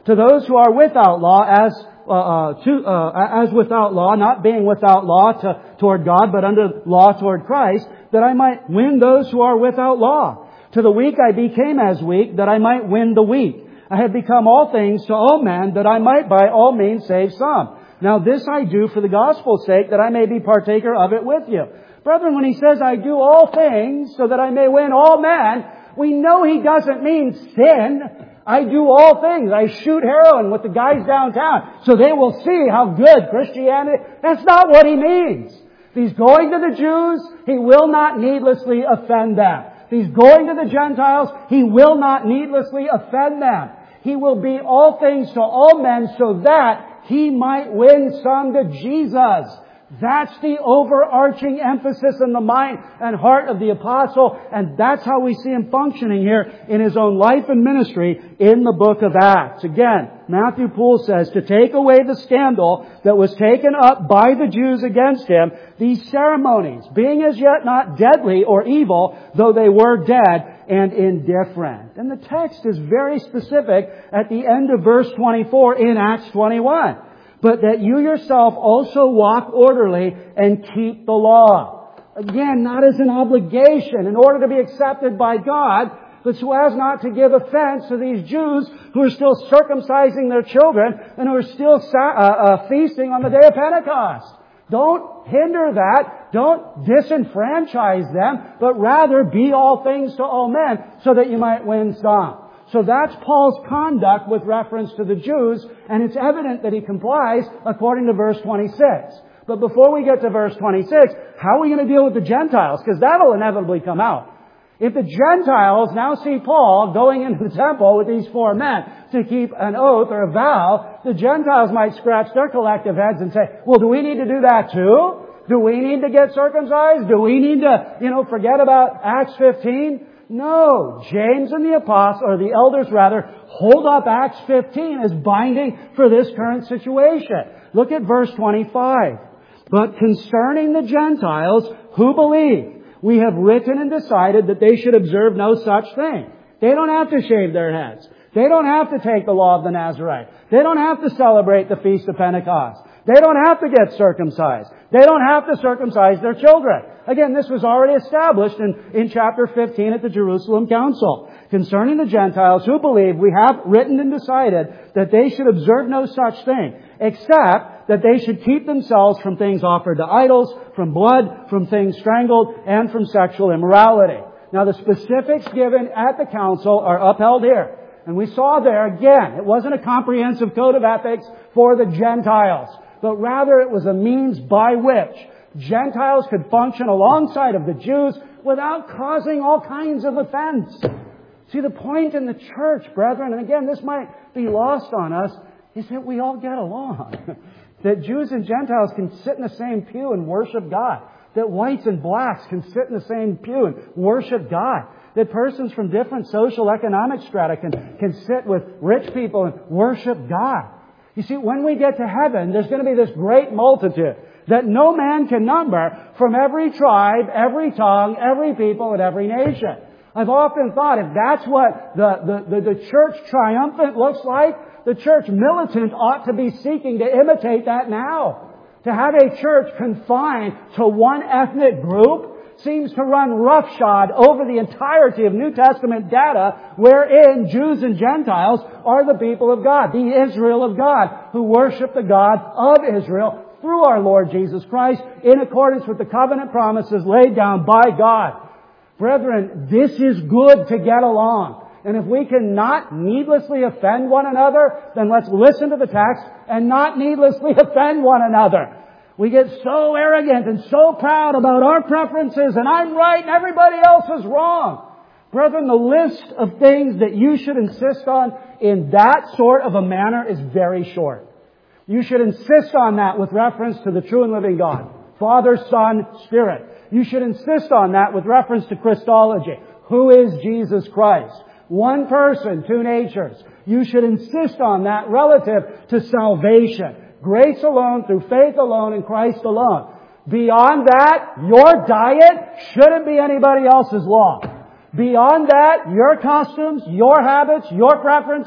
To those who are without law, as uh, uh, to, uh, as without law, not being without law to, toward God, but under law toward Christ, that I might win those who are without law. To the weak I became as weak, that I might win the weak. I have become all things to all men, that I might by all means save some. Now this I do for the gospel's sake, that I may be partaker of it with you. Brethren, when he says, I do all things so that I may win all men, we know he doesn't mean sin. I do all things. I shoot heroin with the guys downtown so they will see how good Christianity... That's not what he means. If he's going to the Jews, he will not needlessly offend them. If he's going to the Gentiles, he will not needlessly offend them. He will be all things to all men so that he might win some to Jesus. That's the overarching emphasis in the mind and heart of the apostle, and that's how we see him functioning here in his own life and ministry in the book of Acts. Again, Matthew Poole says, to take away the scandal that was taken up by the Jews against him, these ceremonies, being as yet not deadly or evil, though they were dead and indifferent. And the text is very specific at the end of verse twenty-four in Acts twenty-one. But that you yourself also walk orderly and keep the law. Again, not as an obligation in order to be accepted by God, but so as not to give offense to these Jews who are still circumcising their children and who are still uh, uh, feasting on the day of Pentecost. Don't hinder that. Don't disenfranchise them, but rather be all things to all men so that you might win some. So that's Paul's conduct with reference to the Jews, and it's evident that he complies according to verse twenty-six. But before we get to verse twenty-six, how are we going to deal with the Gentiles? Because that'll inevitably come out. If the Gentiles now see Paul going into the temple with these four men to keep an oath or a vow, the Gentiles might scratch their collective heads and say, well, do we need to do that too? Do we need to get circumcised? Do we need to, you know, forget about Acts fifteen? No, James and the apostles, or the elders rather, hold up Acts fifteen as binding for this current situation. Look at verse twenty-five. But concerning the Gentiles who believe, we have written and decided that they should observe no such thing. They don't have to shave their heads. They don't have to take the law of the Nazarite. They don't have to celebrate the Feast of Pentecost. They don't have to get circumcised. They don't have to circumcise their children. Again, this was already established in, in chapter fifteen at the Jerusalem Council. Concerning the Gentiles who believe, we have written and decided that they should observe no such thing, except that they should keep themselves from things offered to idols, from blood, from things strangled, and from sexual immorality. Now, the specifics given at the council are upheld here. And we saw there, again, it wasn't a comprehensive code of ethics for the Gentiles, but rather it was a means by which Gentiles could function alongside of the Jews without causing all kinds of offense. See, the point in the church, brethren, and again, this might be lost on us, is that we all get along. That Jews and Gentiles can sit in the same pew and worship God. That whites and blacks can sit in the same pew and worship God. That persons from different social economic strata can, can sit with rich people and worship God. You see, when we get to heaven, there's going to be this great multitude that no man can number from every tribe, every tongue, every people, and every nation. I've often thought if that's what the, the, the, the church triumphant looks like, the church militant ought to be seeking to imitate that now. To have a church confined to one ethnic group seems to run roughshod over the entirety of New Testament data wherein Jews and Gentiles are the people of God, the Israel of God, who worship the God of Israel through our Lord Jesus Christ in accordance with the covenant promises laid down by God. Brethren, this is good to get along. And if we can not needlessly offend one another, then let's listen to the text and not needlessly offend one another. We get so arrogant and so proud about our preferences and I'm right and everybody else is wrong. Brethren, the list of things that you should insist on in that sort of a manner is very short. You should insist on that with reference to the true and living God, Father, Son, Spirit. You should insist on that with reference to Christology. Who is Jesus Christ? One person, two natures. You should insist on that relative to salvation. Grace alone, through faith alone, in Christ alone. Beyond that, your diet shouldn't be anybody else's law. Beyond that, your costumes, your habits, your preferences,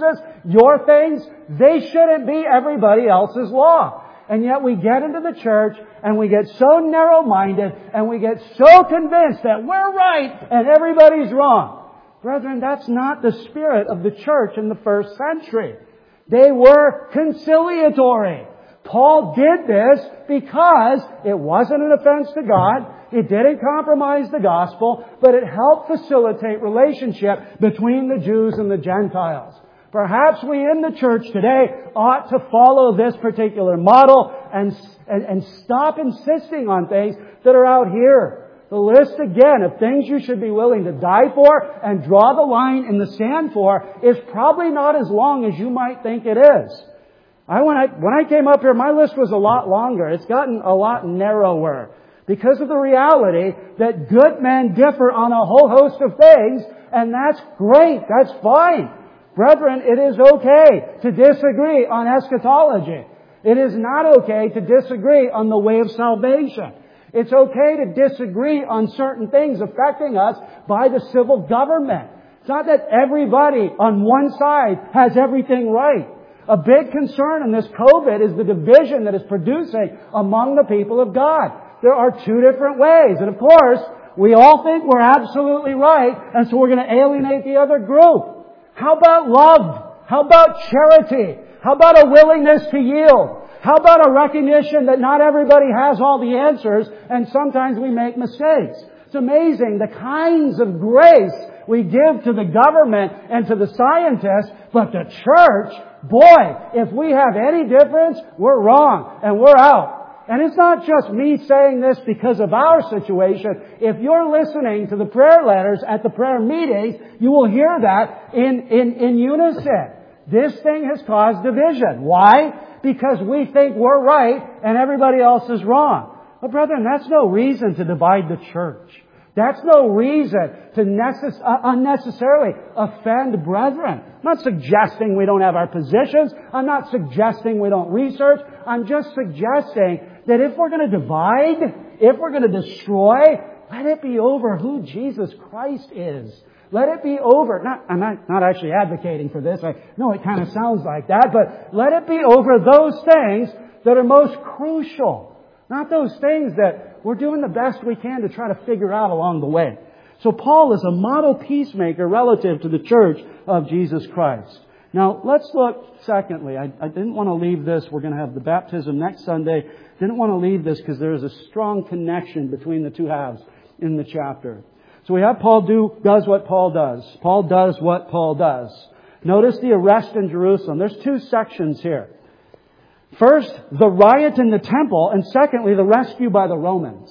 your things, they shouldn't be everybody else's law. And yet we get into the church and we get so narrow-minded and we get so convinced that we're right and everybody's wrong. Brethren, that's not the spirit of the church in the first century. They were conciliatory. Paul did this because it wasn't an offense to God. It didn't compromise the gospel, but it helped facilitate relationship between the Jews and the Gentiles. Perhaps we in the church today ought to follow this particular model and, and, and stop insisting on things that are out here. The list again of things you should be willing to die for and draw the line in the sand for is probably not as long as you might think it is. I, when I, when I came up here, my list was a lot longer. It's gotten a lot narrower because of the reality that good men differ on a whole host of things, and that's great. That's fine. Brethren, it is okay to disagree on eschatology. It is not okay to disagree on the way of salvation. It's okay to disagree on certain things affecting us by the civil government. It's not that everybody on one side has everything right. A big concern in this COVID is the division that is producing among the people of God. There are two different ways. And of course, we all think we're absolutely right, and so we're going to alienate the other group. How about love? How about charity? How about a willingness to yield? How about a recognition that not everybody has all the answers and sometimes we make mistakes? It's amazing the kinds of grace we give to the government and to the scientists, but the church, boy, if we have any difference, we're wrong and we're out. And it's not just me saying this because of our situation. If you're listening to the prayer letters at the prayer meetings, you will hear that in, in, in unison. This thing has caused division. Why? Because we think we're right and everybody else is wrong. But brethren, that's no reason to divide the church. That's no reason to necess- uh, unnecessarily offend brethren. I'm not suggesting we don't have our positions. I'm not suggesting we don't research. I'm just suggesting that if we're going to divide, if we're going to destroy, let it be over who Jesus Christ is. Let it be over. Not, I'm not, not actually advocating for this. I know it kind of sounds like that, but let it be over those things that are most crucial. Not those things that we're doing the best we can to try to figure out along the way. So Paul is a model peacemaker relative to the church of Jesus Christ. Now, let's look secondly. I, I didn't want to leave this. We're going to have the baptism next Sunday. Didn't want to leave this because there is a strong connection between the two halves in the chapter. So we have Paul do, does what Paul does. Paul does what Paul does. Notice the arrest in Jerusalem. There's two sections here. First, the riot in the temple, and secondly, the rescue by the Romans.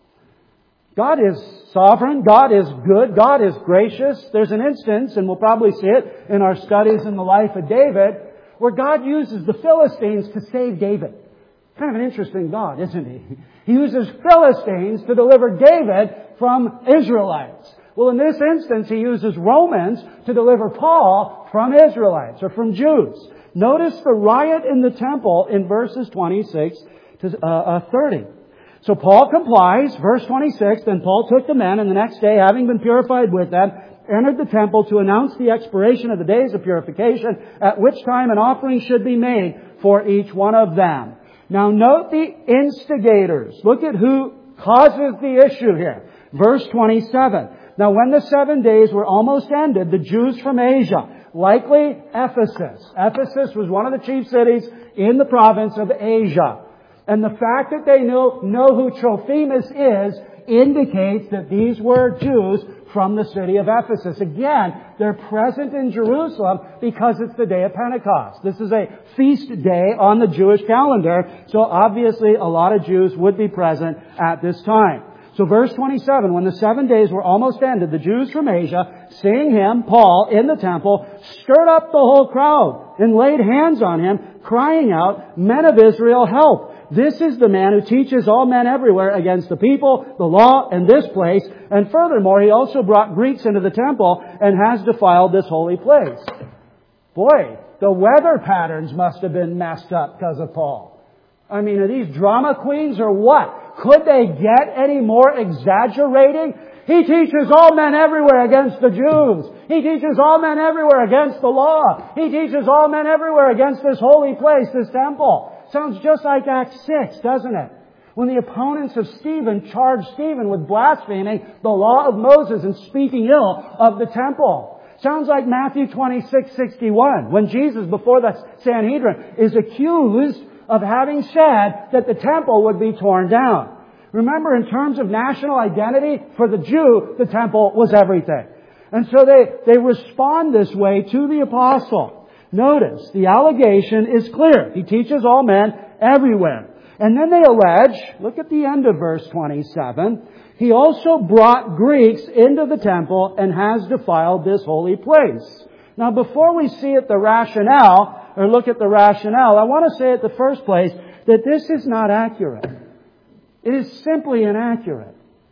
God is sovereign. God is good. God is gracious. There's an instance, and we'll probably see it in our studies in the life of David, where God uses the Philistines to save David. Kind of an interesting God, isn't He? He uses Philistines to deliver David from Israelites. Well, in this instance, He uses Romans to deliver Paul from Israelites or from Jews. Notice the riot in the temple in verses twenty-six to thirty. So Paul complies. Verse twenty-six, then Paul took the men, and the next day, having been purified with them, entered the temple to announce the expiration of the days of purification, at which time an offering should be made for each one of them. Now note the instigators. Look at who causes the issue here. Verse twenty-seven. Now when the seven days were almost ended, the Jews from Asia, likely Ephesus. Ephesus was one of the chief cities in the province of Asia. And the fact that they know, know who Trophimus is indicates that these were Jews from the city of Ephesus. Again, they're present in Jerusalem because it's the day of Pentecost. This is a feast day on the Jewish calendar, so obviously a lot of Jews would be present at this time. So verse twenty-seven, when the seven days were almost ended, the Jews from Asia, seeing him, Paul, in the temple, stirred up the whole crowd and laid hands on him, crying out, "Men of Israel, help! This is the man who teaches all men everywhere against the people, the law, and this place. And furthermore, he also brought Greeks into the temple and has defiled this holy place." Boy, the weather patterns must have been messed up because of Paul. I mean, are these drama queens or what? Could they get any more exaggerating? He teaches all men everywhere against the Jews. He teaches all men everywhere against the law. He teaches all men everywhere against this holy place, this temple. Sounds just like Acts six, doesn't it? When the opponents of Stephen charged Stephen with blaspheming the law of Moses and speaking ill of the temple. Sounds like Matthew twenty-six sixty-one, when Jesus, before the Sanhedrin, is accused of having said that the temple would be torn down. Remember, in terms of national identity, for the Jew, the temple was everything. And so they, they respond this way to the apostle. Notice, the allegation is clear. He teaches all men everywhere. And then they allege, look at the end of verse twenty-seven, he also brought Greeks into the temple and has defiled this holy place. Now, before we see it the rationale, or look at the rationale, I want to say at the first place that this is not accurate. It is simply inaccurate.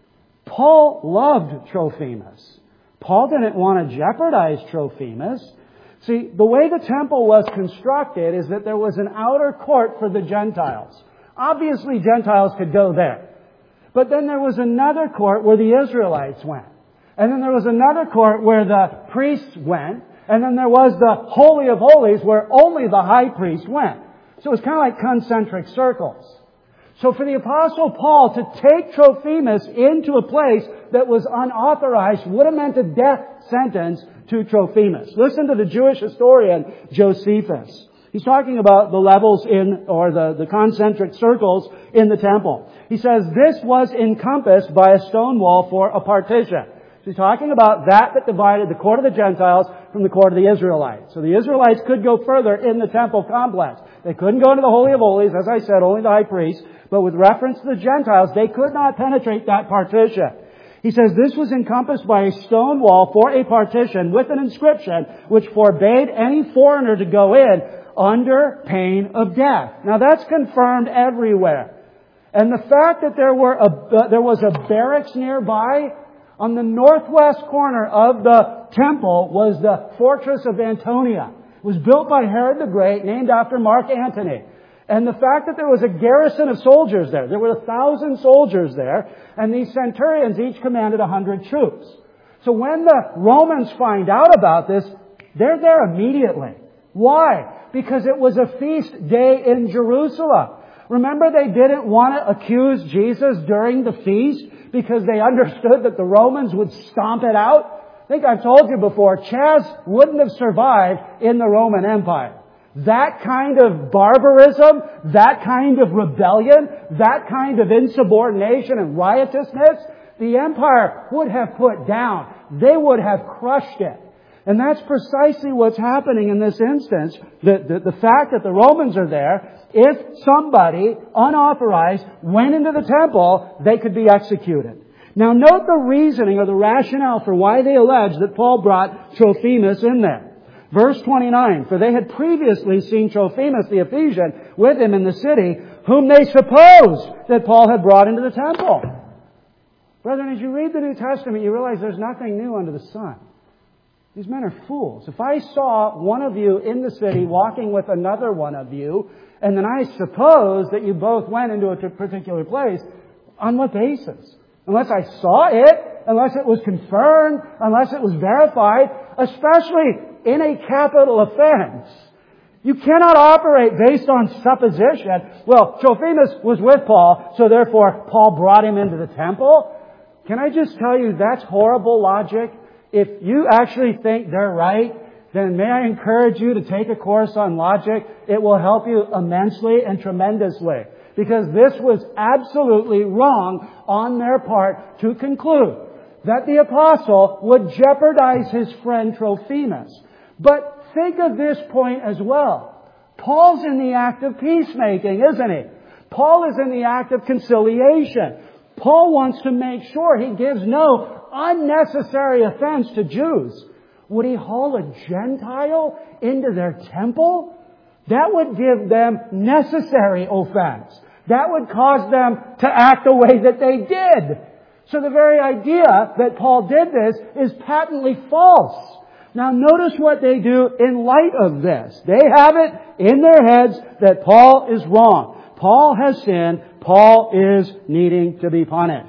Paul loved Trophimus. Paul didn't want to jeopardize Trophimus. See, the way the temple was constructed is that there was an outer court for the Gentiles. Obviously, Gentiles could go there. But then there was another court where the Israelites went. And then there was another court where the priests went. And then there was the Holy of Holies where only the high priest went. So it was kind of like concentric circles. So for the Apostle Paul to take Trophimus into a place that was unauthorized would have meant a death sentence to Trophimus. Listen to the Jewish historian Josephus. He's talking about the levels in, or the, the concentric circles in the temple. He says, this was encompassed by a stone wall for a partition. So he's talking about that that divided the court of the Gentiles from the court of the Israelites. So the Israelites could go further in the temple complex. They couldn't go into the Holy of Holies, as I said, only the high priest. But with reference to the Gentiles, they could not penetrate that partition. He says this was encompassed by a stone wall for a partition with an inscription which forbade any foreigner to go in under pain of death. Now that's confirmed everywhere. And the fact that there were a, uh, there was a barracks nearby on the northwest corner of the temple was the fortress of Antonia. It was built by Herod the Great, named after Mark Antony. And the fact that there was a garrison of soldiers there, there were a thousand soldiers there, and these centurions each commanded a hundred troops. So when the Romans find out about this, they're there immediately. Why? Because it was a feast day in Jerusalem. Remember, they didn't want to accuse Jesus during the feast because they understood that the Romans would stomp it out. I think I've told you before, Chaz wouldn't have survived in the Roman Empire. That kind of barbarism, that kind of rebellion, that kind of insubordination and riotousness, the empire would have put down. They would have crushed it. And that's precisely what's happening in this instance. The, the, the fact that the Romans are there, if somebody unauthorized went into the temple, they could be executed. Now note the reasoning or the rationale for why they allege that Paul brought Trophimus in there. Verse twenty-nine, for they had previously seen Trophimus the Ephesian with him in the city, whom they supposed that Paul had brought into the temple. Brethren, as you read the New Testament, you realize there's nothing new under the sun. These men are fools. If I saw one of you in the city walking with another one of you, and then I suppose that you both went into a particular place, on what basis? Unless I saw it, unless it was confirmed, unless it was verified, especially in a capital offense. You cannot operate based on supposition. Well, Trophimus was with Paul, so therefore Paul brought him into the temple. Can I just tell you, that's horrible logic. If you actually think they're right, then may I encourage you to take a course on logic. It will help you immensely and tremendously. Because this was absolutely wrong on their part to conclude that the apostle would jeopardize his friend Trophimus. But think of this point as well. Paul's in the act of peacemaking, isn't he? Paul is in the act of conciliation. Paul wants to make sure he gives no unnecessary offense to Jews. Would he haul a Gentile into their temple? That would give them necessary offense. That would cause them to act the way that they did. So the very idea that Paul did this is patently false. Now notice what they do in light of this. They have it in their heads that Paul is wrong. Paul has sinned. Paul is needing to be punished.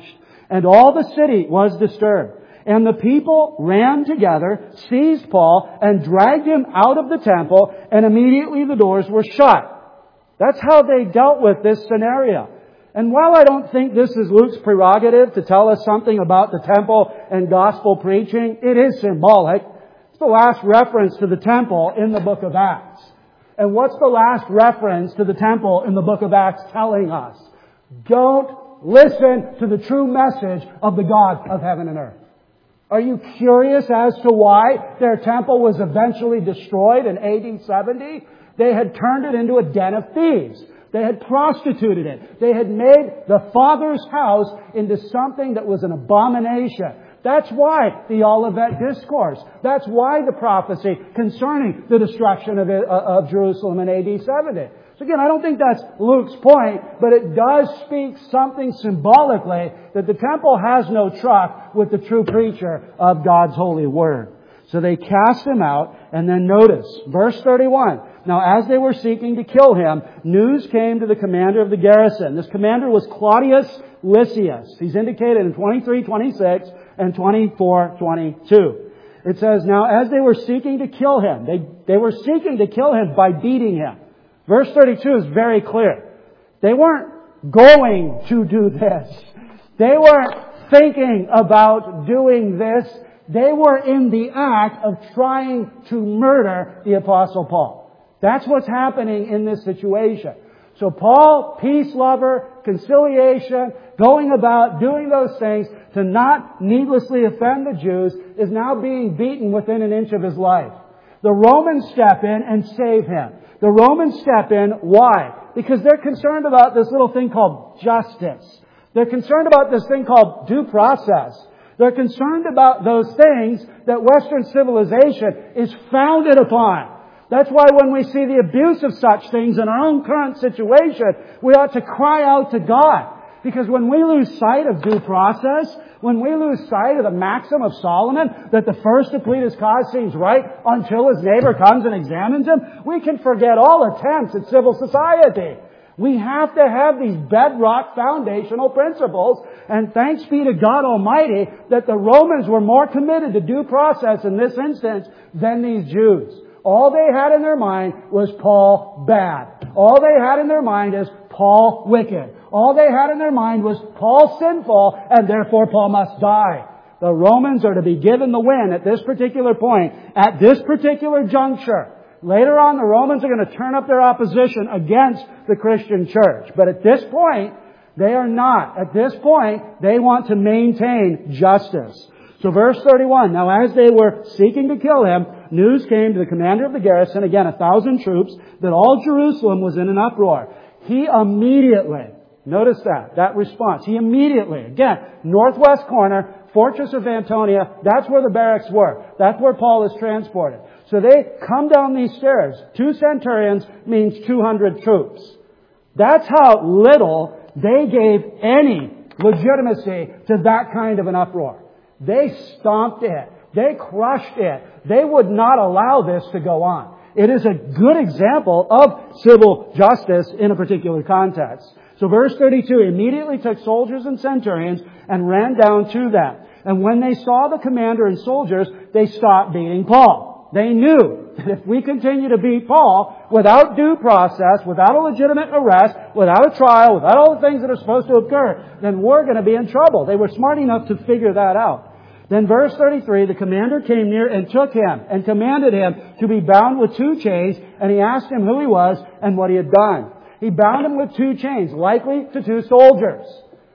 And all the city was disturbed. And the people ran together, seized Paul, and dragged him out of the temple, and immediately the doors were shut. That's how they dealt with this scenario. And while I don't think this is Luke's prerogative to tell us something about the temple and gospel preaching, it is symbolic. It's the last reference to the temple in the book of Acts. And what's the last reference to the temple in the book of Acts telling us? Don't listen to the true message of the God of heaven and earth. Are you curious as to why their temple was eventually destroyed in A D seventy? They had turned it into a den of thieves. They had prostituted it. They had made the Father's house into something that was an abomination. That's why the Olivet Discourse. That's why the prophecy concerning the destruction of, it, of Jerusalem in A D seventy. So again, I don't think that's Luke's point, but it does speak something symbolically that the temple has no truck with the true preacher of God's holy word. So they cast him out, and then notice, verse thirty-one. Now as they were seeking to kill him, news came to the commander of the garrison. This commander was Claudius Lysias. He's indicated in twenty-three twenty-six and twenty-four twenty-two. It says, now as they were seeking to kill him, they, they were seeking to kill him by beating him. Verse thirty-two is very clear. They weren't going to do this. They weren't thinking about doing this. They were in the act of trying to murder the Apostle Paul. That's what's happening in this situation. So Paul, peace lover, conciliation, going about doing those things to not needlessly offend the Jews, is now being beaten within an inch of his life. The Romans step in and save him. The Romans step in. Why? Because they're concerned about this little thing called justice. They're concerned about this thing called due process. They're concerned about those things that Western civilization is founded upon. That's why when we see the abuse of such things in our own current situation, we ought to cry out to God. Because when we lose sight of due process, when we lose sight of the maxim of Solomon that the first to plead his cause seems right until his neighbor comes and examines him, we can forget all attempts at civil society. We have to have these bedrock foundational principles, and thanks be to God Almighty that the Romans were more committed to due process in this instance than these Jews. All they had in their mind was Paul bad. All they had in their mind is Paul wicked. All they had in their mind was Paul sinful, and therefore Paul must die. The Romans are to be given the win at this particular point, at this particular juncture. Later on, the Romans are going to turn up their opposition against the Christian church. But at this point, they are not. At this point, they want to maintain justice. So verse thirty-one, now as they were seeking to kill him, news came to the commander of the garrison, again a thousand troops, that all Jerusalem was in an uproar. He immediately, notice that, that response, he immediately, again, northwest corner, fortress of Antonia, that's where the barracks were. That's where Paul is transported. So they come down these stairs. Two centurions means two hundred troops. That's how little they gave any legitimacy to that kind of an uproar. They stomped it. They crushed it. They would not allow this to go on. It is a good example of civil justice in a particular context. So verse thirty-two, immediately took soldiers and centurions and ran down to them. And when they saw the commander and soldiers, they stopped beating Paul. They knew that if we continue to beat Paul without due process, without a legitimate arrest, without a trial, without all the things that are supposed to occur, then we're going to be in trouble. They were smart enough to figure that out. Then verse thirty-three, the commander came near and took him and commanded him to be bound with two chains, and he asked him who he was and what he had done. He bound him with two chains, likely to two soldiers.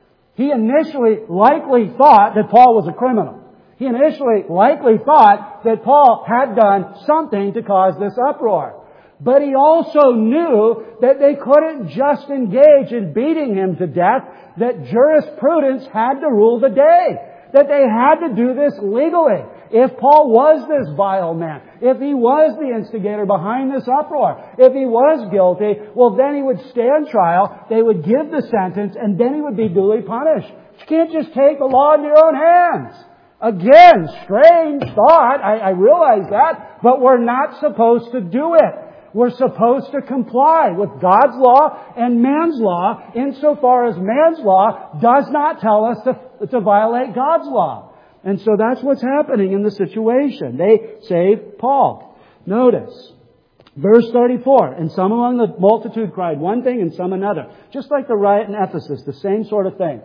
He initially likely thought that Paul was a criminal. He initially likely thought that Paul had done something to cause this uproar. But he also knew that they couldn't just engage in beating him to death, that jurisprudence had to rule the day. That they had to do this legally. If Paul was this vile man, if he was the instigator behind this uproar, if he was guilty, well then he would stand trial, they would give the sentence, and then he would be duly punished. You can't just take the law into your own hands. Again, strange thought, I, I realize that, but we're not supposed to do it. We're supposed to comply with God's law and man's law insofar as man's law does not tell us to, to violate God's law. And so that's what's happening in the situation. They save Paul. Notice, verse thirty-four, and some among the multitude cried one thing and some another. Just like the riot in Ephesus, the same sort of thing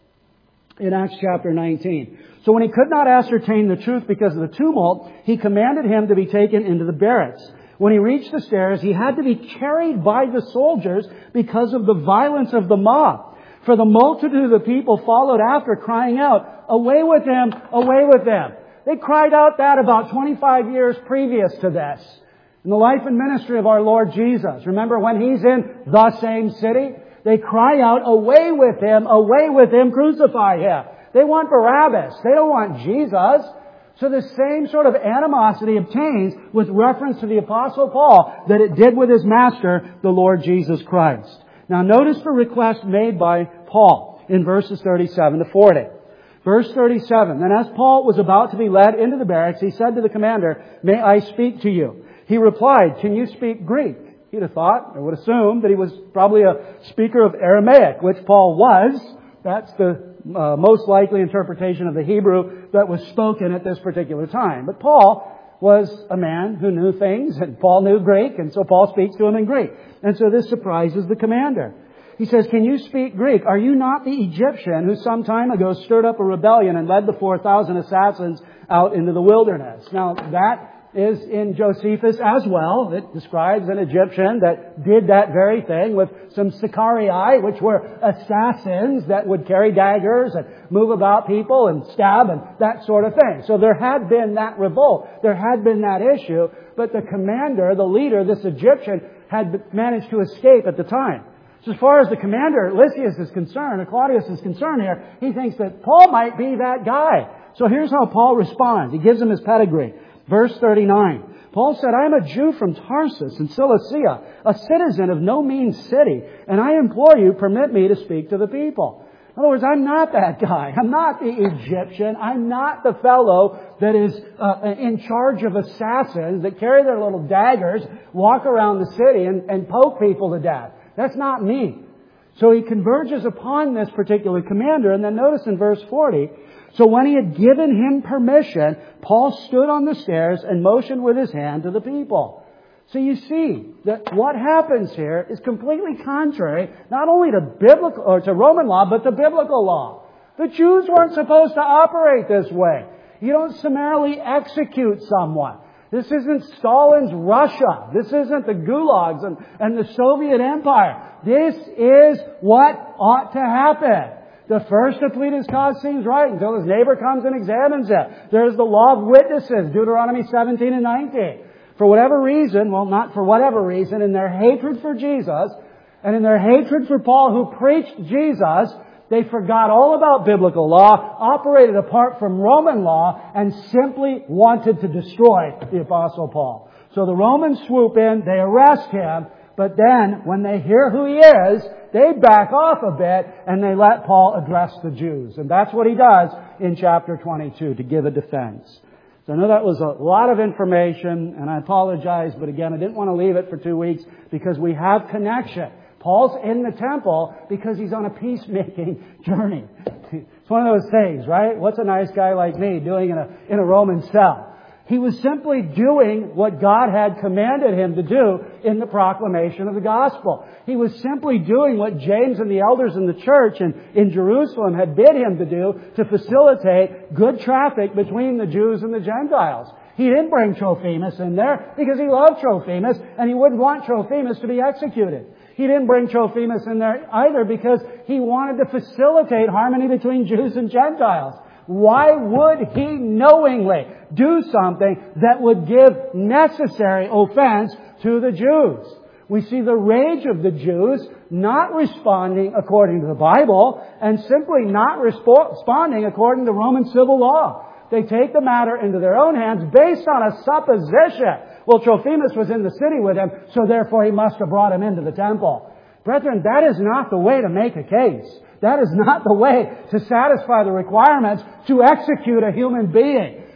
in Acts chapter nineteen. So when he could not ascertain the truth because of the tumult, he commanded him to be taken into the barracks. When he reached the stairs, he had to be carried by the soldiers because of the violence of the mob. For the multitude of the people followed after, crying out, "Away with him! Away with him!" They cried out that about twenty-five years previous to this. In the life and ministry of our Lord Jesus. Remember when He's in the same city? They cry out, "Away with him! Away with him! Crucify him!" They want Barabbas. They don't want Jesus. So the same sort of animosity obtains with reference to the Apostle Paul that it did with his master, the Lord Jesus Christ. Now notice the request made by Paul in verses thirty-seven to forty. Verse thirty-seven, "Then as Paul was about to be led into the barracks, he said to the commander, 'May I speak to you?' He replied, 'Can you speak Greek?' He'd have thought, or would assume, that he was probably a speaker of Aramaic, which Paul was. That's the uh, most likely interpretation of the Hebrew that was spoken at this particular time. But Paul was a man who knew things, and Paul knew Greek, and so Paul speaks to him in Greek. And so this surprises the commander. He says, "Can you speak Greek? Are you not the Egyptian who some time ago stirred up a rebellion and led the four thousand assassins out into the wilderness?" Now that is in Josephus as well. It describes an Egyptian that did that very thing with some Sicarii, which were assassins that would carry daggers and move about people and stab and that sort of thing. So there had been that revolt. There had been that issue. But the commander, the leader, this Egyptian, had managed to escape at the time. So as far as the commander, Lysias, is concerned, or Claudius is concerned here, he thinks that Paul might be that guy. So here's how Paul responds. He gives him his pedigree. Verse thirty-nine. Paul said, "I am a Jew from Tarsus in Cilicia, a citizen of no mean city, and I implore you, permit me to speak to the people." In other words, I'm not that guy. I'm not the Egyptian. I'm not the fellow that is uh, in charge of assassins that carry their little daggers, walk around the city and, and poke people to death. That's not me. So he converges upon this particular commander, and then notice in verse forty, "So when he had given him permission, Paul stood on the stairs and motioned with his hand to the people." So you see that what happens here is completely contrary not only to biblical or to Roman law, but to biblical law. The Jews weren't supposed to operate this way. You don't summarily execute someone. This isn't Stalin's Russia. This isn't the gulags and, and the Soviet Empire. This is what ought to happen. The first to plead his cause seems right until his neighbor comes and examines it. There's the law of witnesses, Deuteronomy seventeen and nineteen. For whatever reason, well, not for whatever reason, in their hatred for Jesus and in their hatred for Paul who preached Jesus, they forgot all about biblical law, operated apart from Roman law, and simply wanted to destroy the Apostle Paul. So the Romans swoop in, they arrest him, but then when they hear who he is, they back off a bit and they let Paul address the Jews. And that's what he does in chapter twenty-two to give a defense. So I know that was a lot of information, and I apologize, but again, I didn't want to leave it for two weeks because we have connection. Paul's in the temple because he's on a peacemaking journey. It's one of those things, right? What's a nice guy like me doing in a, in a Roman cell? He was simply doing what God had commanded him to do in the proclamation of the gospel. He was simply doing what James and the elders in the church in, in Jerusalem had bid him to do to facilitate good traffic between the Jews and the Gentiles. He didn't bring Trophimus in there because he loved Trophimus and he wouldn't want Trophimus to be executed. He didn't bring Trophimus in there either because he wanted to facilitate harmony between Jews and Gentiles. Why would he knowingly do something that would give necessary offense to the Jews? We see the rage of the Jews not responding according to the Bible and simply not respo- responding according to Roman civil law. They take the matter into their own hands based on a supposition. Well, Trophimus was in the city with him, so therefore he must have brought him into the temple. Brethren, that is not the way to make a case. That is not the way to satisfy the requirements to execute a human being.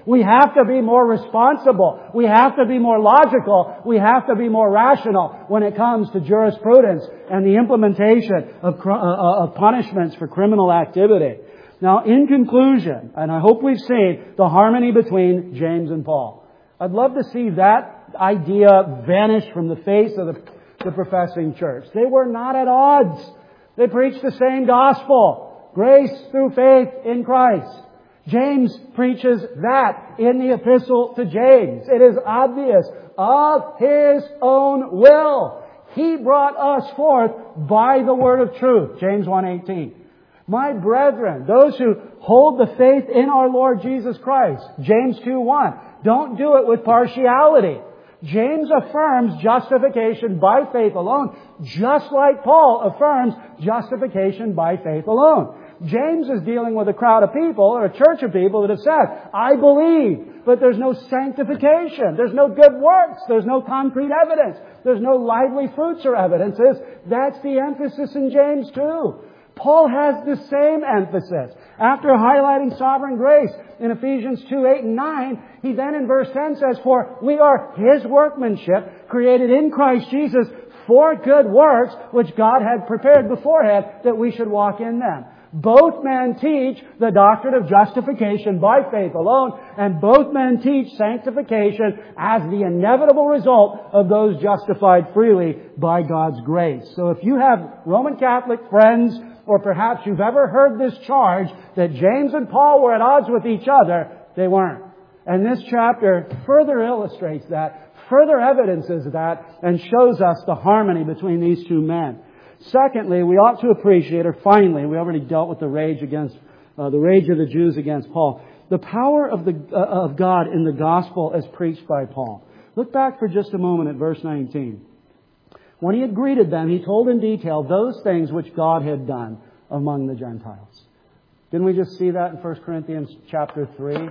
We have to be more responsible. We have to be more logical. We have to be more rational when it comes to jurisprudence and the implementation of, uh, of punishments for criminal activity. Now, in conclusion, and I hope we've seen the harmony between James and Paul. I'd love to see that idea vanish from the face of the, the professing church. They were not at odds. They preached the same gospel. Grace through faith in Christ. James preaches that in the epistle to James. It is obvious. Of His own will, He brought us forth by the word of truth. James one eighteen. My brethren, those who hold the faith in our Lord Jesus Christ. James two one. Don't do it with partiality. James affirms justification by faith alone, just like Paul affirms justification by faith alone. James is dealing with a crowd of people, or a church of people that have said, I believe, but there's no sanctification. There's no good works. There's no concrete evidence. There's no lively fruits or evidences. That's the emphasis in James too. Paul has the same emphasis. After highlighting sovereign grace in Ephesians two, eight and nine, he then in verse ten says, for we are His workmanship, created in Christ Jesus for good works, which God had prepared beforehand that we should walk in them. Both men teach the doctrine of justification by faith alone, and both men teach sanctification as the inevitable result of those justified freely by God's grace. So if you have Roman Catholic friends, or perhaps you've ever heard this charge that James and Paul were at odds with each other, they weren't. And this chapter further illustrates that, further evidences that, and shows us the harmony between these two men. Secondly, we ought to appreciate, or finally, we already dealt with the rage against, uh, the rage of the Jews against Paul, the power of the uh, of God in the gospel as preached by Paul. Look back for just a moment at verse nineteen. When he had greeted them, he told in detail those things which God had done among the Gentiles. Didn't we just see that in First Corinthians chapter three?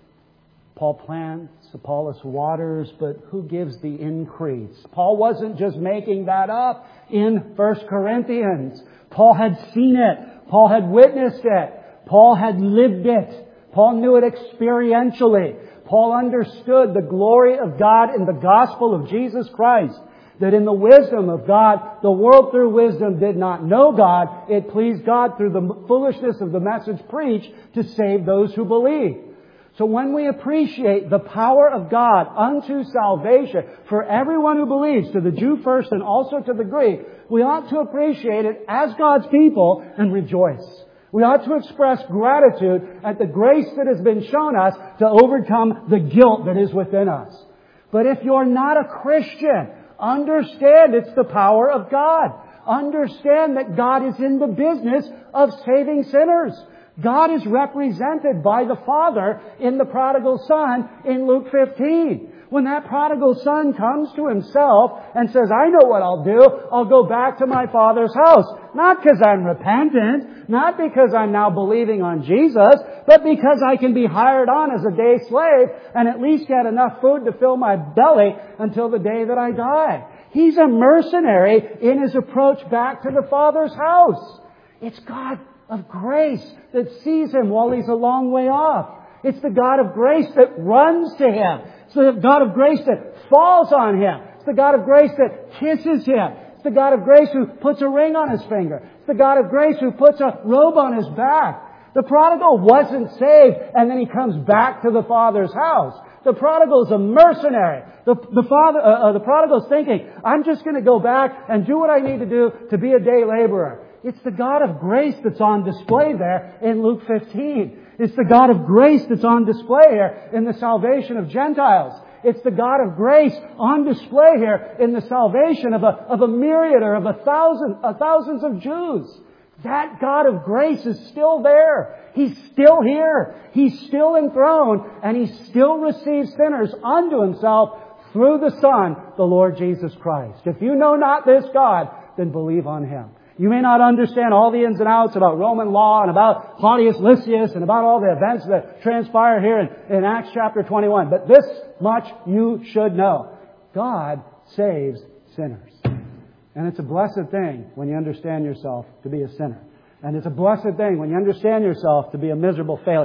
Paul plants, Apollos waters, but who gives the increase? Paul wasn't just making that up in First Corinthians. Paul had seen it. Paul had witnessed it. Paul had lived it. Paul knew it experientially. Paul understood the glory of God in the gospel of Jesus Christ. That in the wisdom of God, the world through wisdom did not know God. It pleased God through the foolishness of the message preached to save those who believe. So when we appreciate the power of God unto salvation for everyone who believes, to the Jew first and also to the Greek, we ought to appreciate it as God's people and rejoice. We ought to express gratitude at the grace that has been shown us to overcome the guilt that is within us. But if you're not a Christian, understand it's the power of God. Understand that God is in the business of saving sinners. God is represented by the Father in the prodigal son in Luke fifteen. When that prodigal son comes to himself and says, I know what I'll do. I'll go back to my father's house. Not because I'm repentant, not because I'm now believing on Jesus, but because I can be hired on as a day slave and at least get enough food to fill my belly until the day that I die. He's a mercenary in his approach back to the Father's house. It's God of grace that sees him while he's a long way off. It's the God of grace that runs to him. It's the God of grace that falls on him. It's the God of grace that kisses him. It's the God of grace who puts a ring on his finger. It's the God of grace who puts a robe on his back. The prodigal wasn't saved and then he comes back to the Father's house. The prodigal's a mercenary. The, the father, uh, uh, the prodigal's thinking, I'm just going to go back and do what I need to do to be a day laborer. It's the God of grace that's on display there in Luke fifteen. It's the God of grace that's on display here in the salvation of Gentiles. It's the God of grace on display here in the salvation of a, of a myriad or of a thousand, uh, thousands of Jews. That God of grace is still there. He's still here. He's still enthroned, and He still receives sinners unto Himself through the Son, the Lord Jesus Christ. If you know not this God, then believe on Him. You may not understand all the ins and outs about Roman law and about Claudius Lysias and about all the events that transpire here in, in Acts chapter twenty-one. But this much you should know. God saves sinners. And it's a blessed thing when you understand yourself to be a sinner. And it's a blessed thing when you understand yourself to be a miserable failure.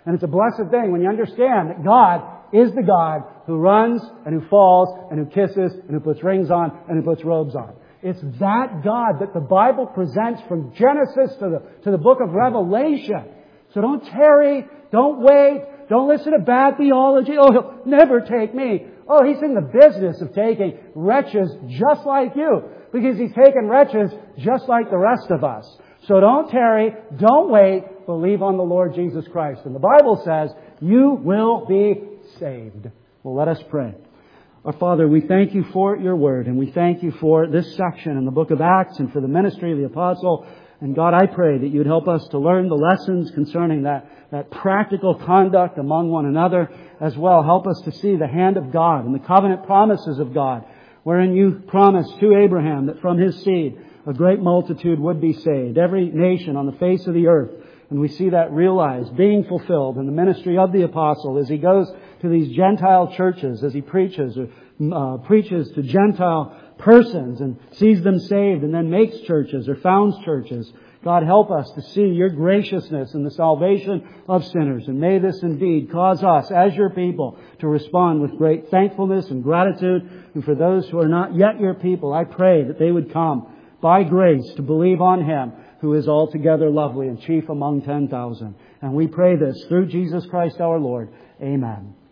And it's a blessed thing when you understand that God is the God who runs and who falls and who kisses and who puts rings on and who puts robes on. It's that God that the Bible presents from Genesis to the, to the book of Revelation. So don't tarry, don't wait, don't listen to bad theology. Oh, He'll never take me. Oh, He's in the business of taking wretches just like you, because He's taken wretches just like the rest of us. So don't tarry, don't wait, believe on the Lord Jesus Christ. And the Bible says you will be saved. Well, let us pray. Our Father, we thank You for Your Word, and we thank You for this section in the book of Acts and for the ministry of the apostle. And God, I pray that You'd help us to learn the lessons concerning that, that practical conduct among one another as well. Help us to see the hand of God and the covenant promises of God, wherein You promised to Abraham that from his seed a great multitude would be saved, every nation on the face of the earth. And we see that realized, being fulfilled in the ministry of the apostle as he goes to these Gentile churches, as he preaches or uh, preaches to Gentile persons and sees them saved and then makes churches or founds churches. God, help us to see Your graciousness in the salvation of sinners. And may this indeed cause us, as Your people, to respond with great thankfulness and gratitude. And for those who are not yet Your people, I pray that they would come by grace to believe on Him who is altogether lovely and chief among ten thousand. And we pray this through Jesus Christ our Lord. Amen.